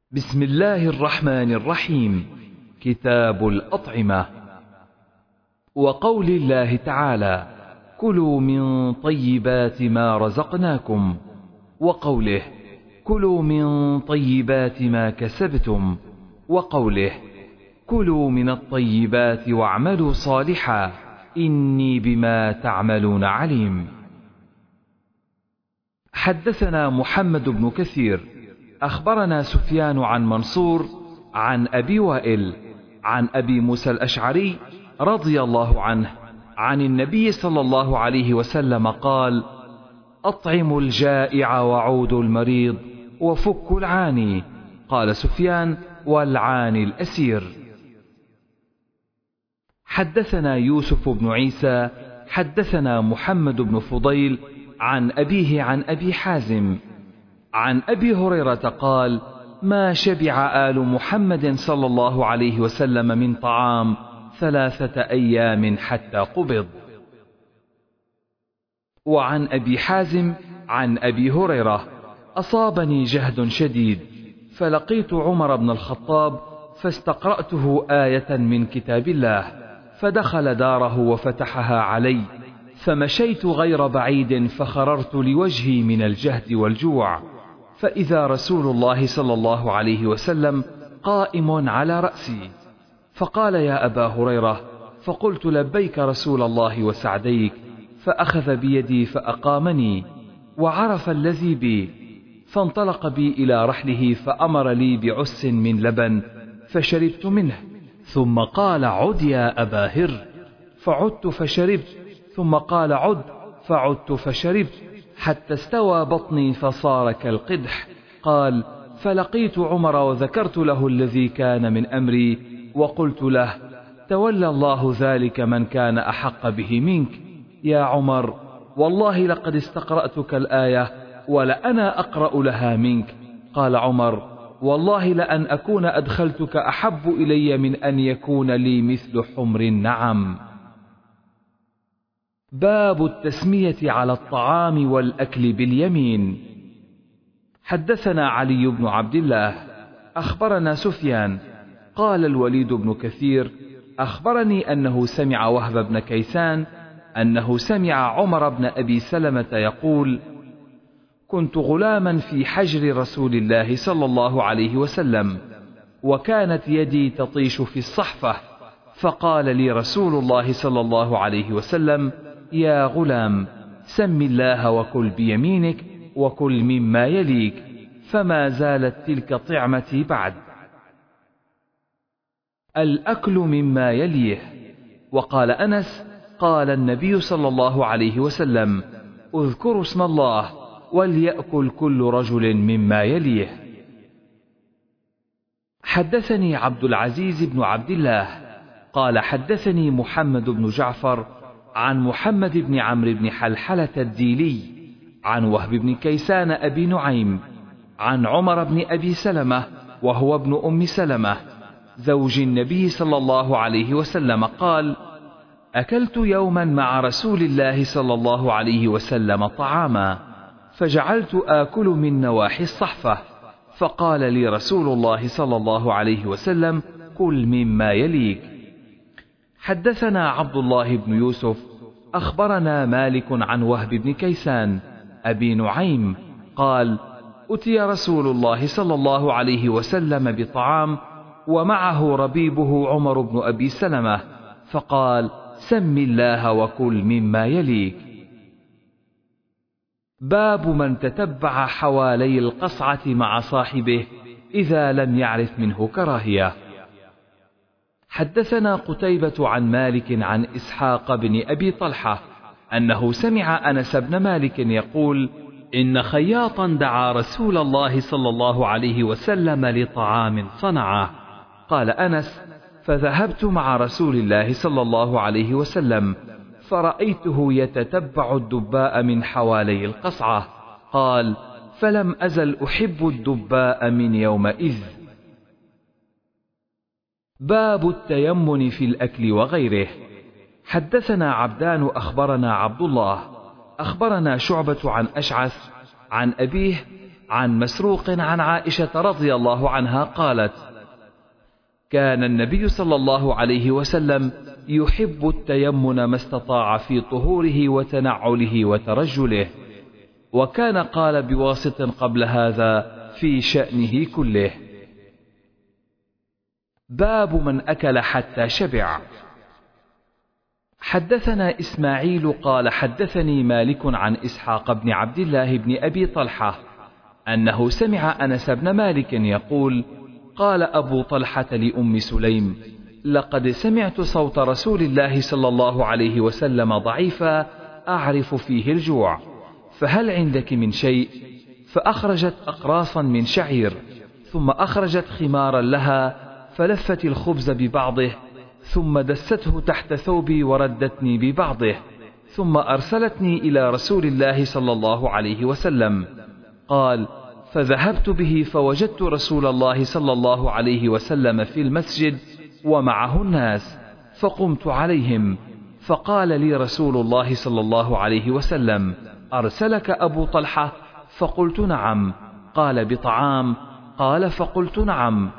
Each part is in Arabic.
بسم الله الرحمن الرحيم. كتاب الأطعمة. وقول الله تعالى: كلوا من طيبات ما رزقناكم، وقوله: كلوا من طيبات ما كسبتم، وقوله: كلوا من الطيبات واعملوا صالحا إني بما تعملون عليم. حدثنا محمد بن كثير أخبرنا سفيان عن منصور عن أبي وائل عن أبي موسى الأشعري رضي الله عنه عن النبي صلى الله عليه وسلم قال: أطعموا الجائع وعودوا المريض وفكوا العاني. قال سفيان: والعاني الأسير. حدثنا يوسف بن عيسى حدثنا محمد بن فضيل عن أبيه عن أبي حازم عن أبي هريرة قال: ما شبع آل محمد صلى الله عليه وسلم من طعام 3 أيام حتى قبض. وعن أبي حازم عن أبي هريرة: أصابني جهد شديد فلقيت عمر بن الخطاب فاستقرأته آية من كتاب الله، فدخل داره وفتحها علي، فمشيت غير بعيد فخررت لوجهي من الجهد والجوع، فإذا رسول الله صلى الله عليه وسلم قائم على رأسي، فقال: يا أبا هريرة. فقلت: لبيك رسول الله وسعديك. فأخذ بيدي فأقامني وعرف الذي بي، فانطلق بي إلى رحله فأمر لي بعس من لبن فشربت منه، ثم قال: عد يا أبا هر. فعدت فشربت، ثم قال: عد. فعدت فشربت حتى استوى بطني فصار كالقدح. قال: فلقيت عمر وذكرت له الذي كان من أمري وقلت له: تولى الله ذلك من كان أحق به منك يا عمر، والله لقد استقرأتك الآية ولأنا أقرأ لها منك. قال عمر: والله لأن أكون أدخلتك أحب إلي من أن يكون لي مثل حمر النعم. باب التسمية على الطعام والأكل باليمين. حدثنا علي بن عبد الله أخبرنا سفيان قال: الوليد بن كثير أخبرني أنه سمع وهب بن كيسان أنه سمع عمر بن أبي سلمة يقول: كنت غلاما في حجر رسول الله صلى الله عليه وسلم، وكانت يدي تطيش في الصحفة، فقال لي رسول الله صلى الله عليه وسلم: يا غلام، سم الله وكل بيمينك وكل مما يليك، فما زالت تلك طعمتي بعد. الأكل مما يليه. وقال أنس: قال النبي صلى الله عليه وسلم: اذكروا اسم الله وليأكل كل رجل مما يليه. حدثني عبد العزيز بن عبد الله قال: حدثني محمد بن جعفر عن محمد بن عمرو بن حلحلة الديلي عن وهب بن كيسان أبي نعيم عن عمر بن أبي سلمة وهو ابن أم سلمة زوج النبي صلى الله عليه وسلم قال: أكلت يوما مع رسول الله صلى الله عليه وسلم طعاما، فجعلت آكل من نواحي الصحفة، فقال لي رسول الله صلى الله عليه وسلم: كل مما يليك. حدثنا عبد الله بن يوسف أخبرنا مالك عن وهب بن كيسان أبي نعيم قال: أتي رسول الله صلى الله عليه وسلم بطعام ومعه ربيبه عمر بن أبي سلمة، فقال: سم الله وكل مما يليك. باب من تتبع حوالي القصعة مع صاحبه إذا لم يعرف منه كراهية. حدثنا قتيبة عن مالك عن إسحاق بن أبي طلحة أنه سمع أنس بن مالك يقول: إن خياطا دعا رسول الله صلى الله عليه وسلم لطعام صنعه. قال أنس: فذهبت مع رسول الله صلى الله عليه وسلم فرأيته يتتبع الدباء من حوالي القصعة. قال: فلم أزل أحب الدباء من يومئذ. باب التيمن في الأكل وغيره. حدثنا عبدان أخبرنا عبد الله أخبرنا شعبة عن أشعث عن أبيه عن مسروق عن عائشة رضي الله عنها قالت: كان النبي صلى الله عليه وسلم يحب التيمن ما استطاع في طهوره وتنعله وترجله، وكان قال بواسط قبل هذا في شأنه كله. باب من أكل حتى شبع. حدثنا إسماعيل قال حدثني مالك عن إسحاق بن عبد الله بن أبي طلحة أنه سمع أنس بن مالك يقول: قال أبو طلحة لأم سليم: لقد سمعت صوت رسول الله صلى الله عليه وسلم ضعيفا أعرف فيه الجوع، فهل عندك من شيء؟ فأخرجت أقراصا من شعير، ثم أخرجت خمارا لها فلفت الخبز ببعضه، ثم دسته تحت ثوبي وردتني ببعضه، ثم أرسلتني إلى رسول الله صلى الله عليه وسلم. قال: فذهبت به فوجدت رسول الله صلى الله عليه وسلم في المسجد ومعه الناس، فقمت عليهم، فقال لي رسول الله صلى الله عليه وسلم: أرسلك أبو طلحة؟ فقلت: نعم. قال: بطعام؟ قال: فقلت: نعم.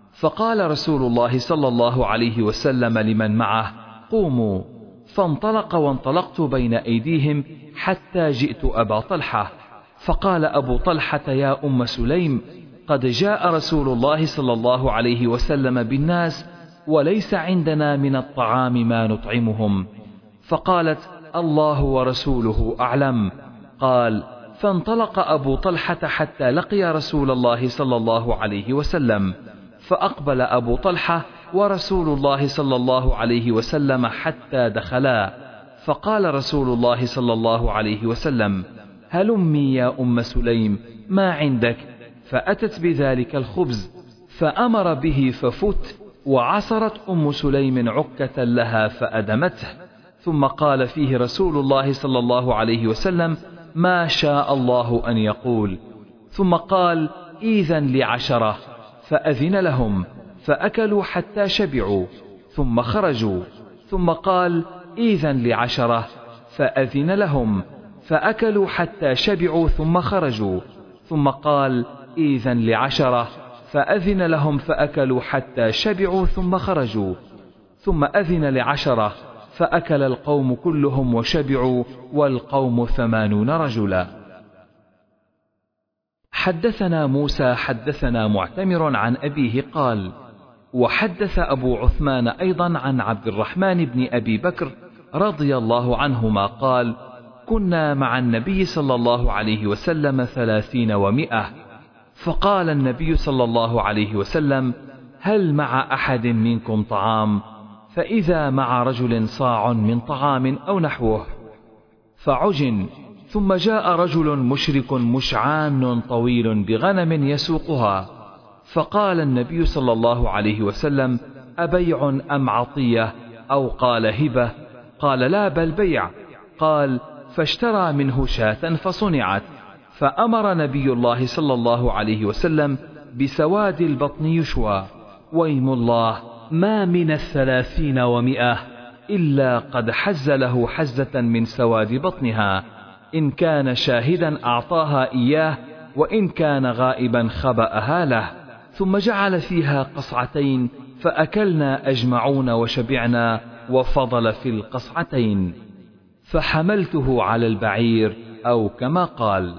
فقال رسول الله صلى الله عليه وسلم لمن معه: قوموا. فانطلق وانطلقت بين أيديهم حتى جئت أبا طلحة، فقال أبو طلحة: يا أم سليم، قد جاء رسول الله صلى الله عليه وسلم بالناس وليس عندنا من الطعام ما نطعمهم. فقالت: الله ورسوله أعلم. قال: فانطلق أبو طلحة حتى لقي رسول الله صلى الله عليه وسلم، فأقبل أبو طلحة ورسول الله صلى الله عليه وسلم حتى دخلا، فقال رسول الله صلى الله عليه وسلم: هلمي يا أم سليم، ما عندك؟ فأتت بذلك الخبز فأمر به ففت، وعصرت أم سليم عكة لها فأدمته، ثم قال فيه رسول الله صلى الله عليه وسلم: ما شاء الله أن يقول. ثم قال: إذن ل10، فأذن لهم فأكلوا حتى شبعوا ثم خرجوا. ثم قال: إذن ل10، فأذن لهم فأكلوا حتى شبعوا ثم خرجوا. ثم قال: إذن ل10، فأذن لهم فأكلوا حتى شبعوا ثم خرجوا. ثم أذن ل10، فأكل القوم كلهم وشبعوا، والقوم 80 رجلا. حدثنا موسى حدثنا معتمر عن أبيه قال: وحدث أبو عثمان أيضا عن عبد الرحمن بن أبي بكر رضي الله عنهما قال: كنا مع النبي صلى الله عليه وسلم 30 و100، فقال النبي صلى الله عليه وسلم: هل مع أحد منكم طعام؟ فإذا مع رجل صاع من طعام أو نحوه، فعجن. ثم جاء رجل مشرك مشعان طويل بغنم يسوقها، فقال النبي صلى الله عليه وسلم: أبيع أم عطية؟ أو قال هبة؟ قال: لا، بل بيع. قال: فاشترى منه شاة فصنعت، فأمر نبي الله صلى الله عليه وسلم بسواد البطن يشوى، ويم الله ما من 30 و100 إلا قد حز له حزة من سواد بطنها، إن كان شاهدا أعطاها إياه، وإن كان غائبا خبأها له. ثم جعل فيها قصعتين، فأكلنا أجمعون وشبعنا، وفضل في القصعتين، فحملته على البعير، أو كما قال.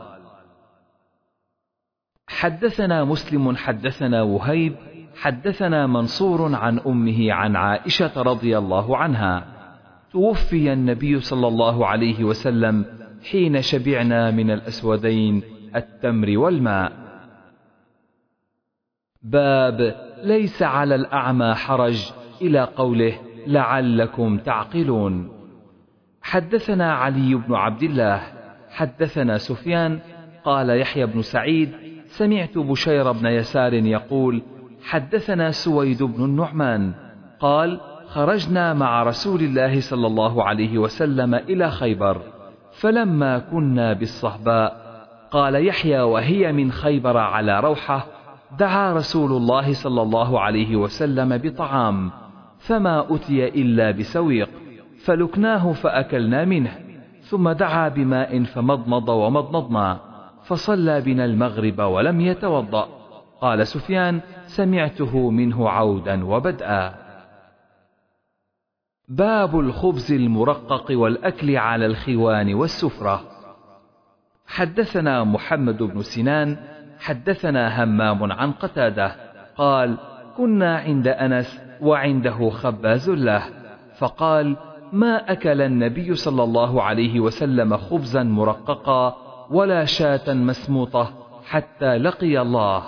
حدثنا مسلم حدثنا وهيب حدثنا منصور عن أمه عن عائشة رضي الله عنها: توفي النبي صلى الله عليه وسلم حين شبعنا من الأسودين التمر والماء. باب ليس على الأعمى حرج، إلى قوله: لعلكم تعقلون. حدثنا علي بن عبد الله حدثنا سفيان قال: يحيى بن سعيد سمعت بشير بن يسار يقول: حدثنا سويد بن النعمان قال: خرجنا مع رسول الله صلى الله عليه وسلم إلى خيبر، فلما كنا بالصهباء، قال يحيى وهي من خيبر على روحة، دعا رسول الله صلى الله عليه وسلم بطعام، فما أتي إلا بسويق، فلكناه فأكلنا منه، ثم دعا بماء فمضمض ومضمضنا، فصلى بنا المغرب ولم يتوضأ. قال سفيان: سمعته منه عودا وبدءا. باب الخبز المرقق والأكل على الخوان والسفرة. حدثنا محمد بن سنان حدثنا همام عن قتادة قال: كنا عند أنس وعنده خباز له، فقال: ما أكل النبي صلى الله عليه وسلم خبزا مرققا ولا شاة مسموطة حتى لقي الله.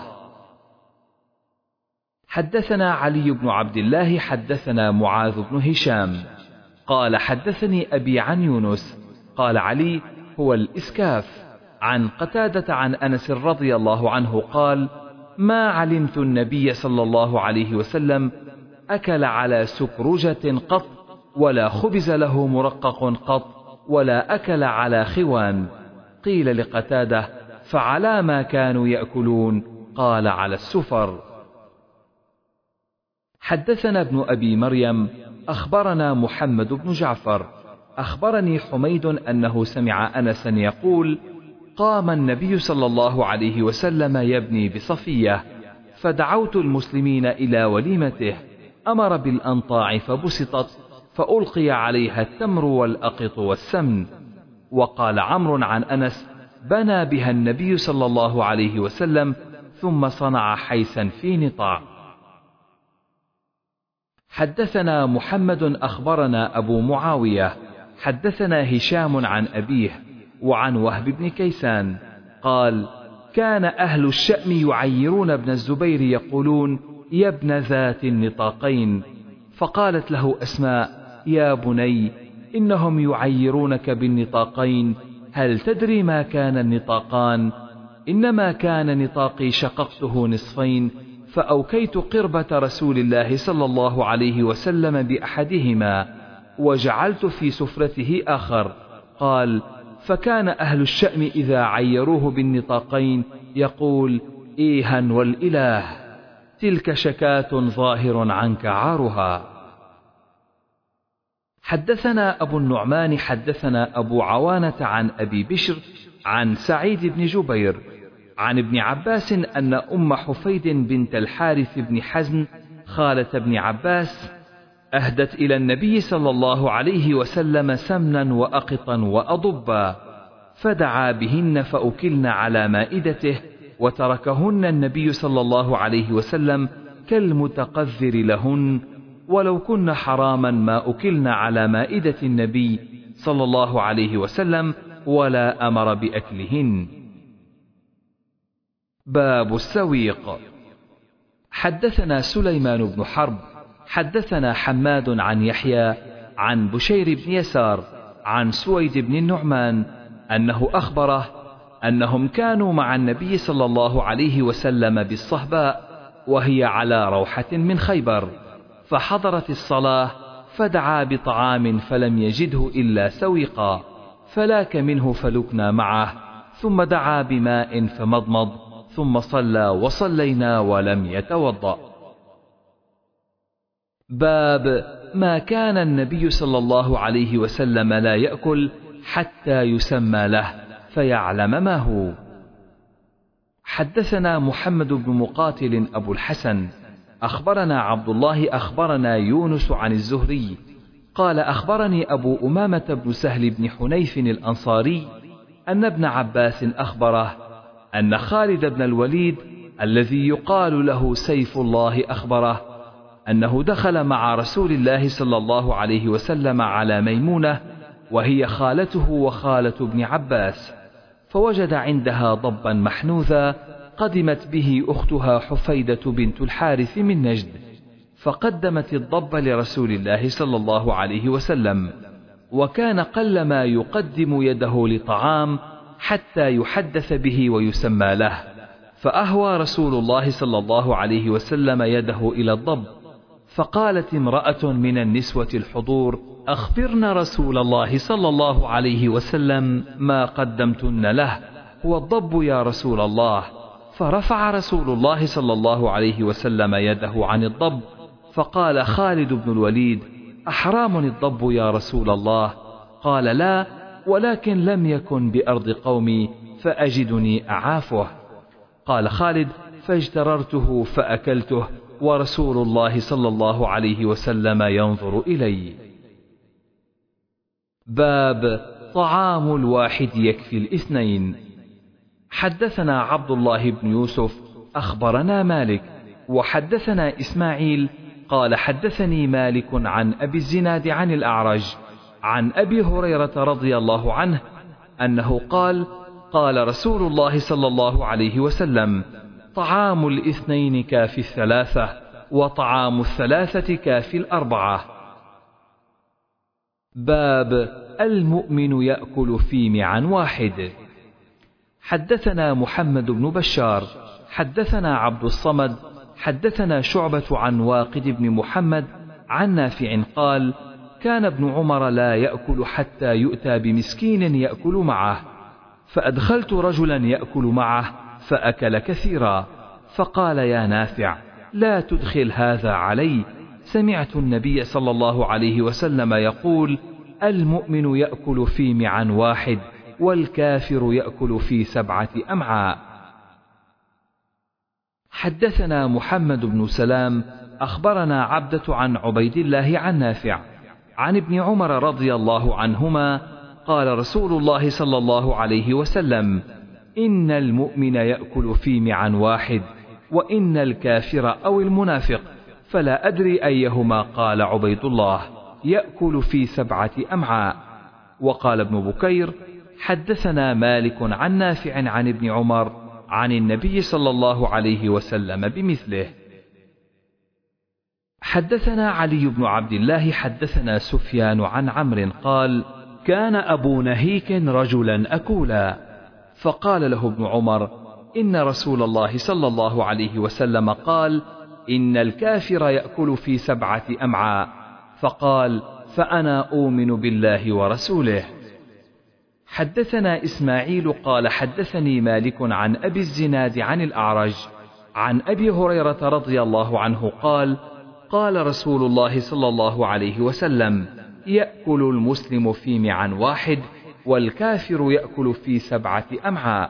حدثنا علي بن عبد الله حدثنا معاذ بن هشام قال: حدثني أبي عن يونس قال علي: هو الإسكاف. عن قتادة عن أنس رضي الله عنه قال: ما علمت النبي صلى الله عليه وسلم أكل على سكرجة قط، ولا خبز له مرقق قط، ولا أكل على خوان. قيل لقتادة: فعلى ما كانوا يأكلون؟ قال: على السفر. حدثنا ابن أبي مريم أخبرنا محمد بن جعفر أخبرني حميد أنه سمع أنسا يقول: قام النبي صلى الله عليه وسلم يبني بصفية، فدعوت المسلمين إلى وليمته، أمر بالأنطاع فبسطت، فألقي عليها التمر والأقط والسمن. وقال عمرو عن أنس: بنى بها النبي صلى الله عليه وسلم ثم صنع حيسا في نطاع. حدثنا محمد أخبرنا أبو معاوية حدثنا هشام عن أبيه وعن وهب بن كيسان قال: كان أهل الشأم يعيرون ابن الزبير يقولون: يا ابن ذات النطاقين. فقالت له أسماء: يا بني، إنهم يعيرونك بالنطاقين، هل تدري ما كان النطاقان؟ إنما كان نطاقي شققته نصفين، فأوكيت قربة رسول الله صلى الله عليه وسلم بأحدهما، وجعلت في سفرته آخر. قال: فكان أهل الشأم إذا عيروه بالنطاقين يقول: إيها والإله، تلك شكاة ظاهر عنك عارها. حدثنا أبو النعمان حدثنا أبو عوانة عن أبي بشر عن سعيد بن جبير عن ابن عباس أن أم حفيد بنت الحارث بن حزن خالة ابن عباس أهدت إلى النبي صلى الله عليه وسلم سمنا وأقطا وأضبا، فدعا بهن فأكلن على مائدته، وتركهن النبي صلى الله عليه وسلم كالمتقذر لهن، ولو كن حراما ما أكلن على مائدة النبي صلى الله عليه وسلم، ولا أمر بأكلهن. باب السويق. حدثنا سليمان بن حرب حدثنا حماد عن يحيى عن بشير بن يسار عن سويد بن النعمان أنه أخبره أنهم كانوا مع النبي صلى الله عليه وسلم بالصهباء، وهي على روحة من خيبر، فحضرت الصلاة فدعا بطعام فلم يجده إلا سويقا، فلاك منه فلكنا معه، ثم دعا بماء فمضمض، ثم صلى وصلينا ولم يتوضأ. باب ما كان النبي صلى الله عليه وسلم لا يأكل حتى يسمى له فيعلم ما هو. حدثنا محمد بن مقاتل أبو الحسن أخبرنا عبد الله أخبرنا يونس عن الزهري قال: أخبرني أبو أمامة بن سهل بن حنيف الأنصاري أن ابن عباس أخبره أن خالد بن الوليد الذي يقال له سيف الله أخبره أنه دخل مع رسول الله صلى الله عليه وسلم على ميمونة وهي خالته وخالة ابن عباس، فوجد عندها ضبا محنوذا قدمت به أختها حفيدة بنت الحارث من نجد، فقدمت الضب لرسول الله صلى الله عليه وسلم، وكان قلما يقدم يده لطعام حتى يحدث به ويسمى له، فأهوى رسول الله صلى الله عليه وسلم يده إلى الضب، فقالت امرأة من النسوة الحضور: أخبرنا رسول الله صلى الله عليه وسلم ما قدمتن له، هو الضب يا رسول الله. فرفع رسول الله صلى الله عليه وسلم يده عن الضب، فقال خالد بن الوليد: أحرام الضب يا رسول الله؟ قال: لا، ولكن لم يكن بأرض قومي، فأجدني أعافه. قال خالد: فاجتررته فأكلته ورسول الله صلى الله عليه وسلم ينظر إلي. باب طعام الواحد يكفي الاثنين. حدثنا عبد الله بن يوسف أخبرنا مالك وحدثنا إسماعيل قال حدثني مالك عن أبي الزناد عن الأعرج عن أبي هريرة رضي الله عنه أنه قال: قال رسول الله صلى الله عليه وسلم: طعام الاثنين كافي الثلاثة، وطعام الثلاثة كافي الأربعة. باب المؤمن يأكل في معا واحد. حدثنا محمد بن بشار حدثنا عبد الصمد حدثنا شعبة عن واقد بن محمد عن نافع قال: كان ابن عمر لا يأكل حتى يؤتى بمسكين يأكل معه، فأدخلت رجلا يأكل معه فأكل كثيرا، فقال: يا نافع لا تدخل هذا علي، سمعت النبي صلى الله عليه وسلم يقول: المؤمن يأكل في معا واحد، والكافر يأكل في 7 أمعاء. حدثنا محمد بن سلام أخبرنا عبدة عن عبيد الله عن نافع عن ابن عمر رضي الله عنهما قال رسول الله صلى الله عليه وسلم: إن المؤمن يأكل في معا واحد، وإن الكافر أو المنافق، فلا أدري أيهما قال عبيد الله، يأكل في 7 أمعاء. وقال ابن بكير: حدثنا مالك عن نافع عن ابن عمر عن النبي صلى الله عليه وسلم بمثله. حدثنا علي بن عبد الله حدثنا سفيان عن عمرو قال: كان أبو نهيك رجلا أكولا، فقال له ابن عمر: إن رسول الله صلى الله عليه وسلم قال: إن الكافر يأكل في 7 أمعاء، فقال: فأنا أؤمن بالله ورسوله. حدثنا إسماعيل قال حدثني مالك عن أبي الزناد عن الأعرج عن أبي هريرة رضي الله عنه قال: قال رسول الله صلى الله عليه وسلم: يأكل المسلم في معا واحد، والكافر يأكل في 7 أمعاء.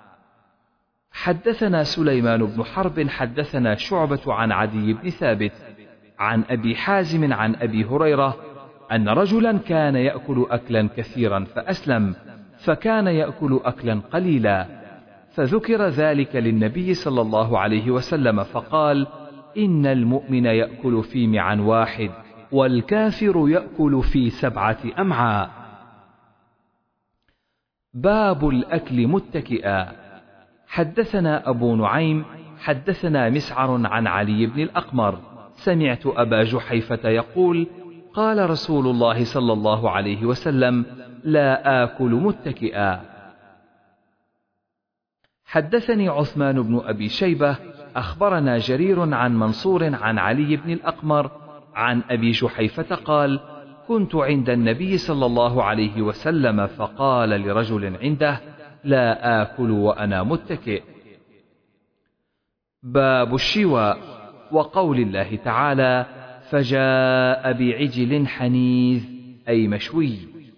حدثنا سليمان بن حرب حدثنا شعبة عن عدي بن ثابت عن أبي حازم عن أبي هريرة أن رجلا كان يأكل أكلا كثيرا فأسلم، فكان يأكل أكلا قليلا، فذكر ذلك للنبي صلى الله عليه وسلم فقال: إن المؤمن يأكل في معا واحد، والكافر يأكل في 7 أمعاء. باب الأكل متكئا. حدثنا أبو نعيم حدثنا مسعر عن علي بن الأقمر سمعت أبا جحيفة يقول: قال رسول الله صلى الله عليه وسلم: لا آكل متكئا. حدثني عثمان بن أبي شيبة أخبرنا جرير عن منصور عن علي بن الأقمر عن أبي جحيفة قال: كنت عند النبي صلى الله عليه وسلم فقال لرجل عنده: لا آكل وأنا متكئ. باب الشواء وقول الله تعالى: فجاء بعجل حنيذ أي مشوي.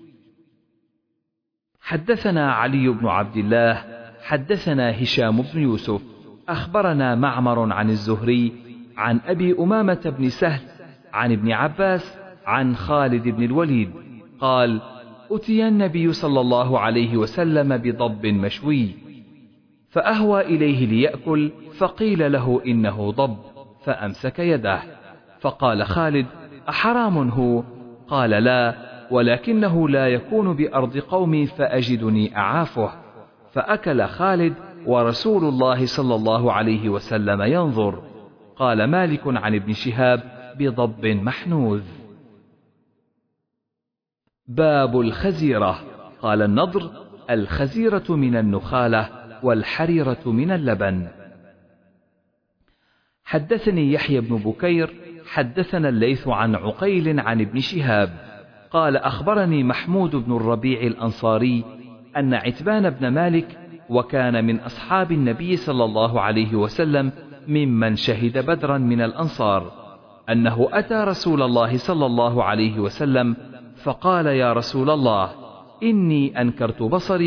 حدثنا علي بن عبد الله حدثنا هشام بن يوسف أخبرنا معمر عن الزهري عن أبي أمامة بن سهل عن ابن عباس عن خالد بن الوليد قال: أتي النبي صلى الله عليه وسلم بضب مشوي، فأهوى إليه ليأكل، فقيل له: إنه ضب، فأمسك يده، فقال خالد: أحرام هو؟ قال: لا، ولكنه لا يكون بأرض قومي فأجدني أعافه. فأكل خالد ورسول الله صلى الله عليه وسلم ينظر. قال مالك عن ابن شهاب: بضب محنوذ. باب الخزيرة. قال النضر: الخزيرة من النخالة، والحريرة من اللبن. حدثني يحيى بن بكير حدثنا الليث عن عقيل عن ابن شهاب قال: أخبرني محمود بن الربيع الأنصاري أن عتبان بن مالك، وكان من أصحاب النبي صلى الله عليه وسلم ممن شهد بدرا من الأنصار، أنه أتى رسول الله صلى الله عليه وسلم فقال: يا رسول الله، إني أنكرت بصري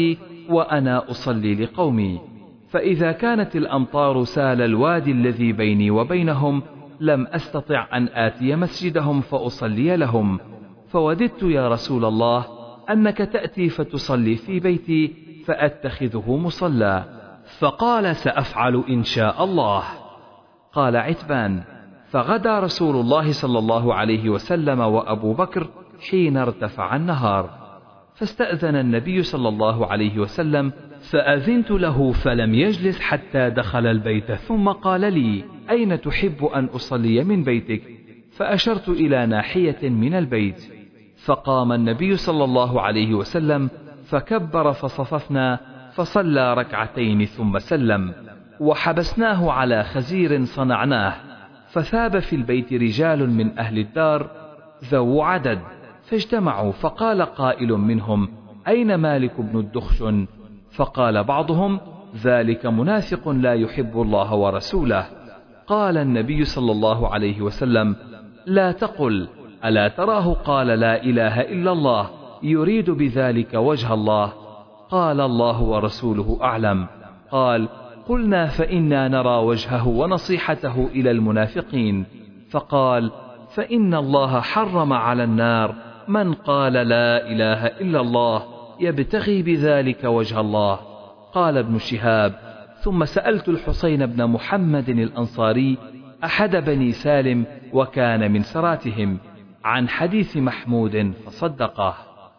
وأنا أصلي لقومي، فإذا كانت الأمطار سال الوادي الذي بيني وبينهم لم أستطع أن آتي مسجدهم فأصلي لهم، فوددت يا رسول الله أنك تأتي فتصلي في بيتي فأتخذه مصلى. فقال سأفعل إن شاء الله. قال عتبان: فغدا رسول الله صلى الله عليه وسلم وأبو بكر حين ارتفع النهار، فاستأذن النبي صلى الله عليه وسلم، فأذنت له فلم يجلس حتى دخل البيت، ثم قال لي: أين تحب أن أصلي من بيتك؟ فأشرت إلى ناحية من البيت، فقام النبي صلى الله عليه وسلم فكبر فصففنا، فصلى ركعتين ثم سلم، وحبسناه على خزير صنعناه، فثاب في البيت رجال من أهل الدار ذو عدد، فاجتمعوا، فقال قائل منهم: أين مالك بن الدخشن؟ فقال بعضهم: ذلك منافق لا يحب الله ورسوله. قال النبي صلى الله عليه وسلم: لا تقل ألا تراه قال لا إله إلا الله يريد بذلك وجه الله؟ قال: الله ورسوله أعلم. قال: قلنا: فإنا نرى وجهه ونصيحته إلى المنافقين. فقال: فإن الله حرم على النار من قال لا إله إلا الله يبتغي بذلك وجه الله. قال ابن شهاب: ثم سألت الحسين بن محمد الأنصاري أحد بني سالم وكان من سراتهم عن حديث محمود فصدقه.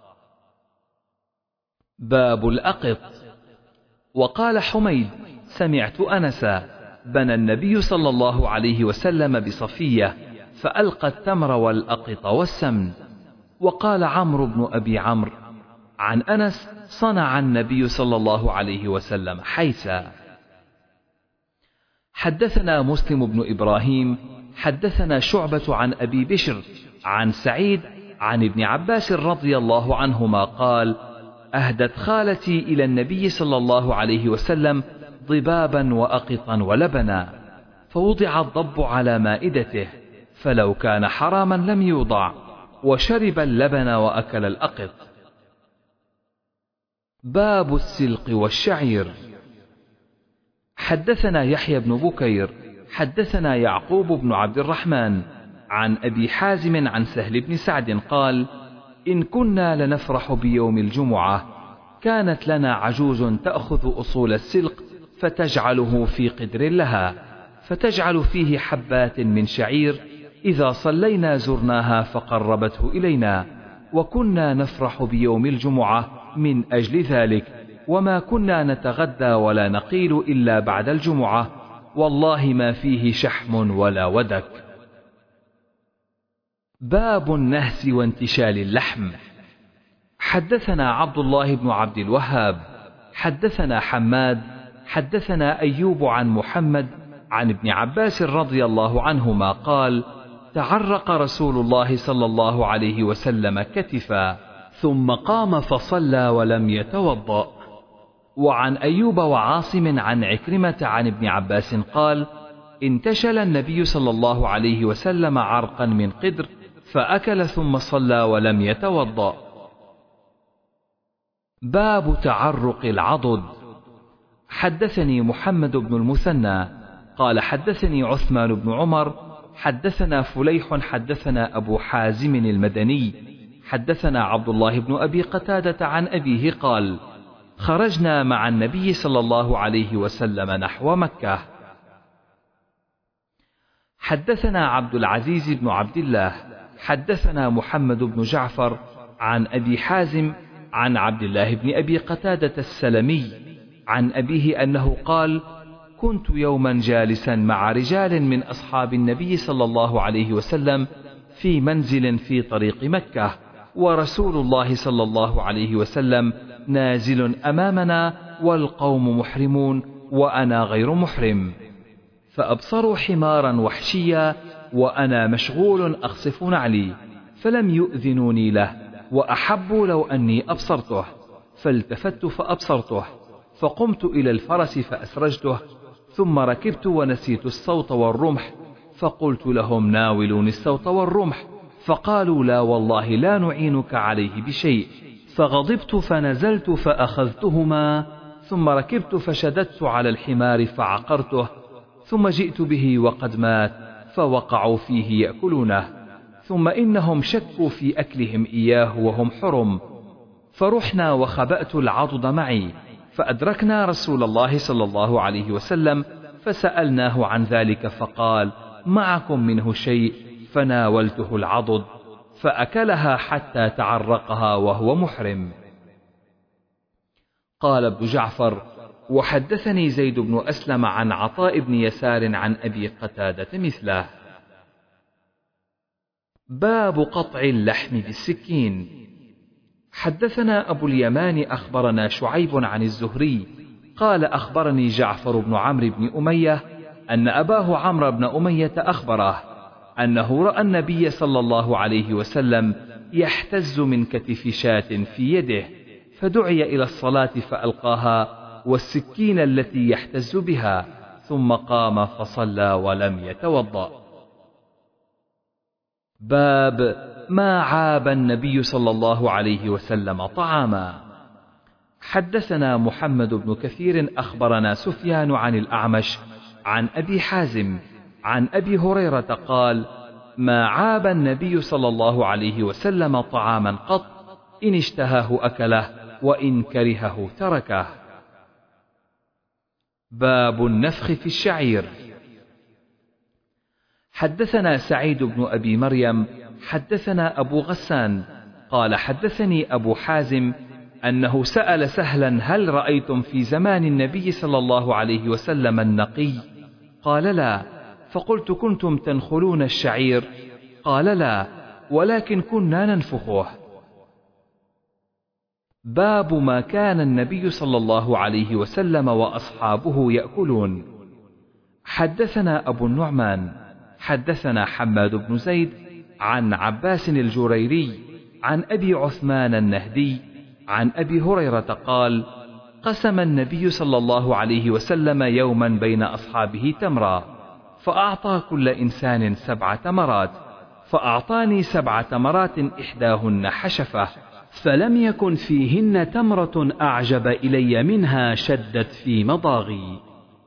باب الأقط. وقال حميد: سمعت أنسا: بنى النبي صلى الله عليه وسلم بصفية فألقى التمر والأقط والسمن. وقال عمرو بن أبي عمرو عن أنس: صنع النبي صلى الله عليه وسلم حيسا. حدثنا مسلم بن إبراهيم حدثنا شعبة عن أبي بشر عن سعيد عن ابن عباس رضي الله عنهما قال: أهدت خالتي إلى النبي صلى الله عليه وسلم ضبابا وأقطا ولبنا، فوضع الضب على مائدته، فلو كان حراما لم يوضع، وشرب اللبن وأكل الأقط. باب السلق والشعير. حدثنا يحيى بن بكير حدثنا يعقوب بن عبد الرحمن عن أبي حازم عن سهل بن سعد قال: إن كنا لنفرح بيوم الجمعة، كانت لنا عجوز تأخذ أصول السلق فتجعله في قدر لها، فتجعل فيه حبات من شعير، إذا صلينا زرناها فقربته إلينا، وكنا نفرح بيوم الجمعة من أجل ذلك، وما كنا نتغدى ولا نقيل إلا بعد الجمعة، والله ما فيه شحم ولا ودك. باب النهس وانتشال اللحم. حدثنا عبد الله بن عبد الوهاب حدثنا حماد حدثنا أيوب عن محمد عن ابن عباس رضي الله عنهما قال: تعرق رسول الله صلى الله عليه وسلم كتفا، ثم قام فصلى ولم يتوضأ. وعن أيوب وعاصم عن عكرمة عن ابن عباس قال: انتشل النبي صلى الله عليه وسلم عرقا من قدر فأكل ثم صلى ولم يتوضأ. باب تعرق العضد. حدثني محمد بن المثنى قال حدثني عثمان بن عمر حدثنا فليح حدثنا أبو حازم المدني حدثنا عبد الله بن أبي قتادة عن أبيه قال: خرجنا مع النبي صلى الله عليه وسلم نحو مكة. حدثنا عبد العزيز بن عبد الله حدثنا محمد بن جعفر عن أبي حازم عن عبد الله بن أبي قتادة السلمي عن أبيه أنه قال: كنت يوما جالسا مع رجال من أصحاب النبي صلى الله عليه وسلم في منزل في طريق مكة، ورسول الله صلى الله عليه وسلم نازل أمامنا والقوم محرمون وأنا غير محرم، فأبصروا حمارا وحشيا وأنا مشغول أخصف نعلي، فلم يؤذنوني له، وأحبوا لو أني أبصرته، فالتفت فأبصرته، فقمت إلى الفرس فأسرجته، ثم ركبت ونسيت الصوت والرمح، فقلت لهم: ناولوني الصوت والرمح، فقالوا: لا والله لا نعينك عليه بشيء، فغضبت فنزلت فأخذتهما، ثم ركبت فشددت على الحمار فعقرته، ثم جئت به وقد مات فوقعوا فيه يأكلونه، ثم إنهم شكوا في أكلهم إياه وهم حرم، فرحنا وخبأت العضد معي، فأدركنا رسول الله صلى الله عليه وسلم فسألناه عن ذلك فقال: معكم منه شيء؟ فناولته العضد فأكلها حتى تعرقها وهو محرم. قال ابن جعفر: وحدثني زيد بن أسلم عن عطاء بن يسار عن أبي قتادة مثله. باب قطع اللحم بالسكين. حدثنا أبو اليمان أخبرنا شعيب عن الزهري قال: أخبرني جعفر بن عمرو بن أمية أن أباه عمرو بن أمية أخبره أنه رأى النبي صلى الله عليه وسلم يحتز من كتف شاة في يده، فدعي إلى الصلاة فألقاها والسكين التي يحتز بها، ثم قام فصلى ولم يتوضأ. باب ما عاب النبي صلى الله عليه وسلم طعاما. حدثنا محمد بن كثير أخبرنا سفيان عن الأعمش عن أبي حازم عن أبي هريرة قال: ما عاب النبي صلى الله عليه وسلم طعاما قط، إن اشتهاه أكله وإن كرهه تركه. باب النفخ في الشعير. حدثنا سعيد بن أبي مريم حدثنا أبو غسان قال: حدثني أبو حازم أنه سأل سهلا: هل رأيتم في زمان النبي صلى الله عليه وسلم النقي؟ قال: لا. فقلت: كنتم تنخلون الشعير؟ قال: لا، ولكن كنا ننفخه. باب ما كان النبي صلى الله عليه وسلم وأصحابه يأكلون. حدثنا أبو النعمان حدثنا حماد بن زيد عن عباس الجريري عن أبي عثمان النهدي عن أبي هريرة قال: قسم النبي صلى الله عليه وسلم يوما بين أصحابه تمرا، فأعطى كل إنسان 7 تمرات، فأعطاني 7 تمرات إحداهن حشفة، فلم يكن فيهن تمرة أعجب إلي منها شدت في مضاغي.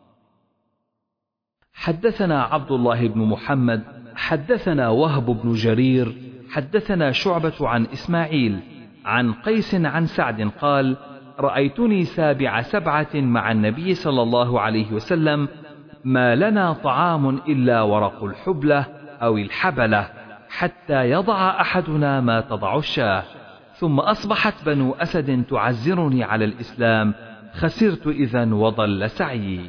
حدثنا عبد الله بن محمد حدثنا وهب بن جرير حدثنا شعبة عن إسماعيل عن قيس عن سعد قال: رأيتني 7 مع النبي صلى الله عليه وسلم، ما لنا طعام إلا ورق الحبلة أو الحبلة، حتى يضع أحدنا ما تضع الشاة، ثم أصبحت بنو أسد تعزرني على الإسلام، خسرت إذن وضل سعيي.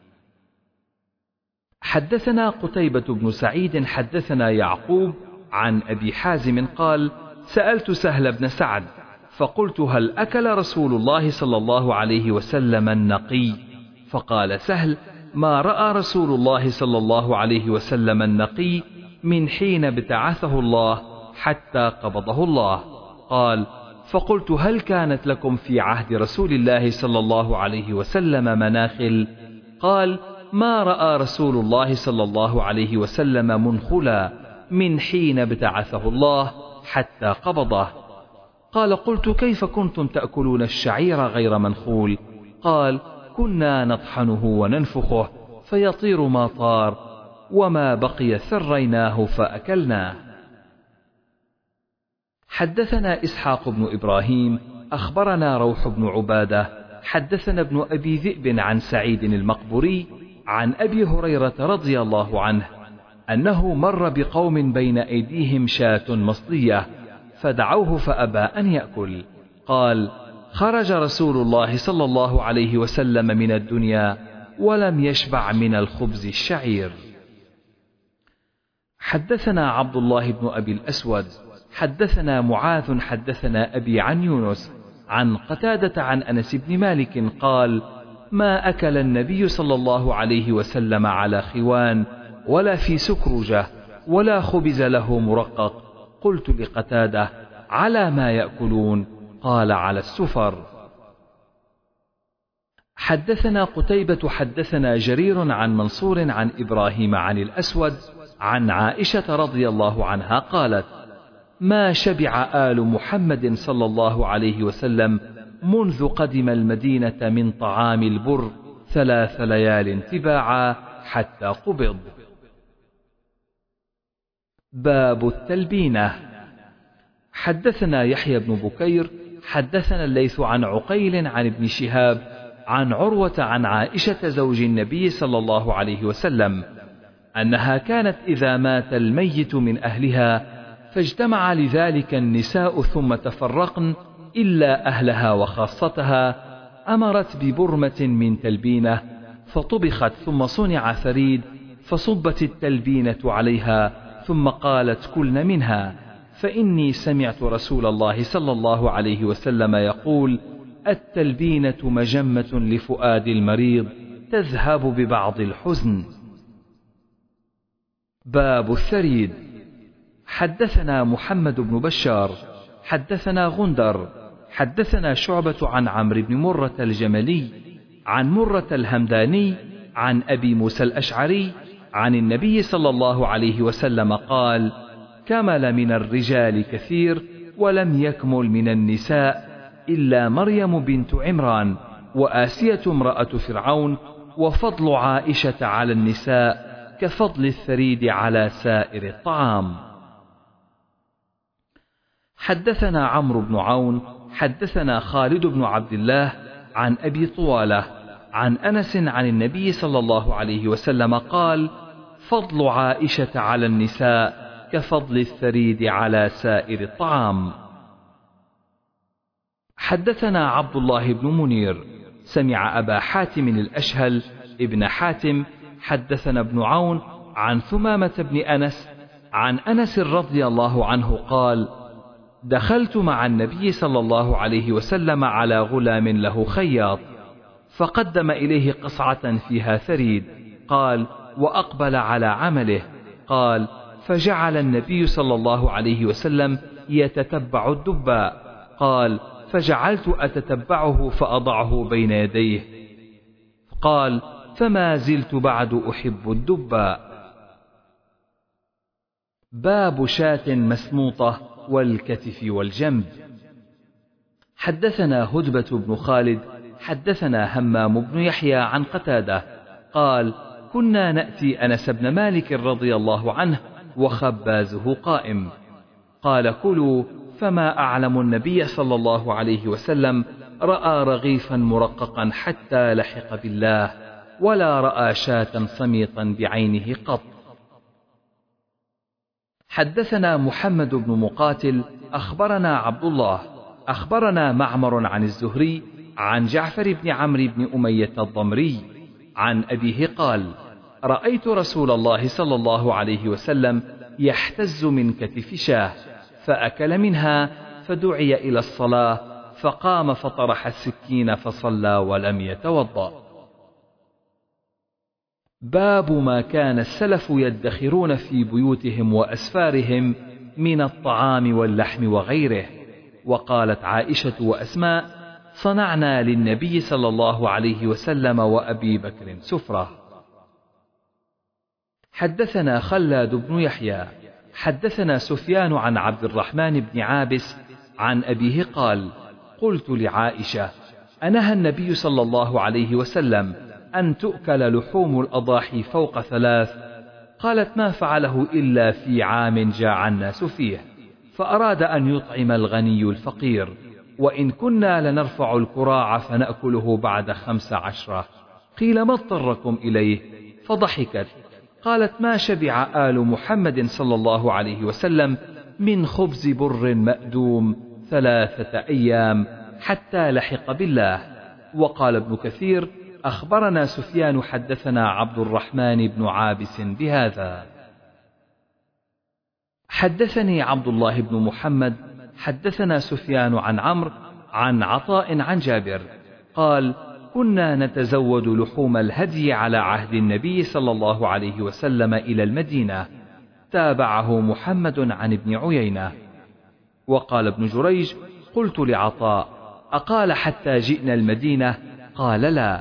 حدثنا قتيبة بن سعيد حدثنا يعقوب عن أبي حازم قال: سألت سهل بن سعد فقلت: هل أكل رسول الله صلى الله عليه وسلم النقي؟ فقال سهل: ما رأى رسول الله صلى الله عليه وسلم النقي من حين ابتعثه الله حتى قبضه الله. قال: فقلت: هل كانت لكم في عهد رسول الله صلى الله عليه وسلم مناخل؟ قال: ما رأى رسول الله صلى الله عليه وسلم منخلا من حين ابتعثه الله حتى قبضه. قال: قلت: كيف كنتم تأكلون الشعير غير منخول؟ قال: كنا نطحنه وننفخه فيطير ما طار، وما بقي ثريناه فأكلناه. حدثنا إسحاق بن إبراهيم أخبرنا روح بن عبادة حدثنا ابن أبي ذئب عن سعيد المقبوري عن أبي هريرة رضي الله عنه أنه مر بقوم بين أيديهم شاة مصلية، فدعوه فأبى أن يأكل. قال: خرج رسول الله صلى الله عليه وسلم من الدنيا ولم يشبع من الخبز الشعير. حدثنا عبد الله بن أبي الأسود حدثنا معاذ حدثنا أبي عن يونس عن قتادة عن أنس بن مالك قال: ما أكل النبي صلى الله عليه وسلم على خوان ولا في سكرجة ولا خبز له مرقق. قلت لقتادة: على ما يأكلون؟ قال: على السفر. حدثنا قتيبة حدثنا جرير عن منصور عن إبراهيم عن الأسود عن عائشة رضي الله عنها قالت: ما شبع آل محمد صلى الله عليه وسلم منذ قدم المدينة من طعام البر 3 ليال تباعا حتى قبض. باب التلبينة. حدثنا يحيى بن بكير حدثنا الليث عن عقيل عن ابن شهاب عن عروة عن عائشة زوج النبي صلى الله عليه وسلم أنها كانت إذا مات الميت من أهلها فاجتمع لذلك النساء ثم تفرقن إلا أهلها وخاصتها أمرت ببرمة من تلبينة فطبخت ثم صنع ثريد فصبت التلبينة عليها ثم قالت كلن منها فإني سمعت رسول الله صلى الله عليه وسلم يقول التلبينة مجمة لفؤاد المريض تذهب ببعض الحزن. باب الثريد. حدثنا محمد بن بشار حدثنا غندر حدثنا شعبة عن عمرو بن مرة الجملي عن مرة الهمداني عن أبي موسى الأشعري عن النبي صلى الله عليه وسلم قال كمل من الرجال كثير ولم يكمل من النساء إلا مريم بنت عمران وآسية امرأة فرعون وفضل عائشة على النساء كفضل الثريد على سائر الطعام. حدثنا عمرو بن عون حدثنا خالد بن عبد الله عن أبي طوالة عن أنس عن النبي صلى الله عليه وسلم قال فضل عائشة على النساء كفضل الثريد على سائر الطعام. حدثنا عبد الله بن منير سمع أبا حاتم الأشهل ابن حاتم حدثنا ابن عون عن ثمامة بن أنس عن أنس رضي الله عنه قال دخلت مع النبي صلى الله عليه وسلم على غلام له خياط فقدم إليه قصعة فيها ثريد قال وأقبل على عمله قال فجعل النبي صلى الله عليه وسلم يتتبع الدباء قال فجعلت أتتبعه فأضعه بين يديه قال فما زلت بعد أحب الدباء. باب شاة مسموطة والكتف والجنب. حدثنا هدبة بن خالد حدثنا همام بن يحيى عن قتادة قال كنا نأتي أنس بن مالك رضي الله عنه وخبازه قائم قال كلوا فما أعلم النبي صلى الله عليه وسلم رأى رغيفا مرققا حتى لحق بالله ولا رأى شاة صميطا بعينه قط. حدثنا محمد بن مقاتل أخبرنا عبد الله أخبرنا معمر عن الزهري عن جعفر بن عمرو بن أمية الضمري عن أبيه قال رأيت رسول الله صلى الله عليه وسلم يحتز من كتف شاه فأكل منها فدعي إلى الصلاة فقام فطرح السكين فصلى ولم يتوضأ. باب ما كان السلف يدخرون في بيوتهم وأسفارهم من الطعام واللحم وغيره. وقالت عائشة وأسماء صنعنا للنبي صلى الله عليه وسلم وأبي بكر سفرة. حدثنا خلاد بن يحيى حدثنا سفيان عن عبد الرحمن بن عابس عن أبيه قال قلت لعائشة أنهى النبي صلى الله عليه وسلم أن تؤكل لحوم الأضاحي فوق 3 قالت ما فعله إلا في عام جاع الناس فيه فأراد أن يطعم الغني الفقير وإن كنا لنرفع الكراع فنأكله بعد 15 قيل ما اضطركم إليه فضحكت قالت ما شبع آل محمد صلى الله عليه وسلم من خبز بر مأدوم 3 أيام حتى لحق بالله. وقال ابن كثير أخبرنا سفيان حدثنا عبد الرحمن بن عابس بهذا. حدثني عبد الله بن محمد حدثنا سفيان عن عمرو عن عطاء عن جابر قال كنا نتزود لحوم الهدي على عهد النبي صلى الله عليه وسلم إلى المدينة. تابعه محمد عن ابن عيينة. وقال ابن جريج قلت لعطاء أقال حتى جئنا المدينة قال لا.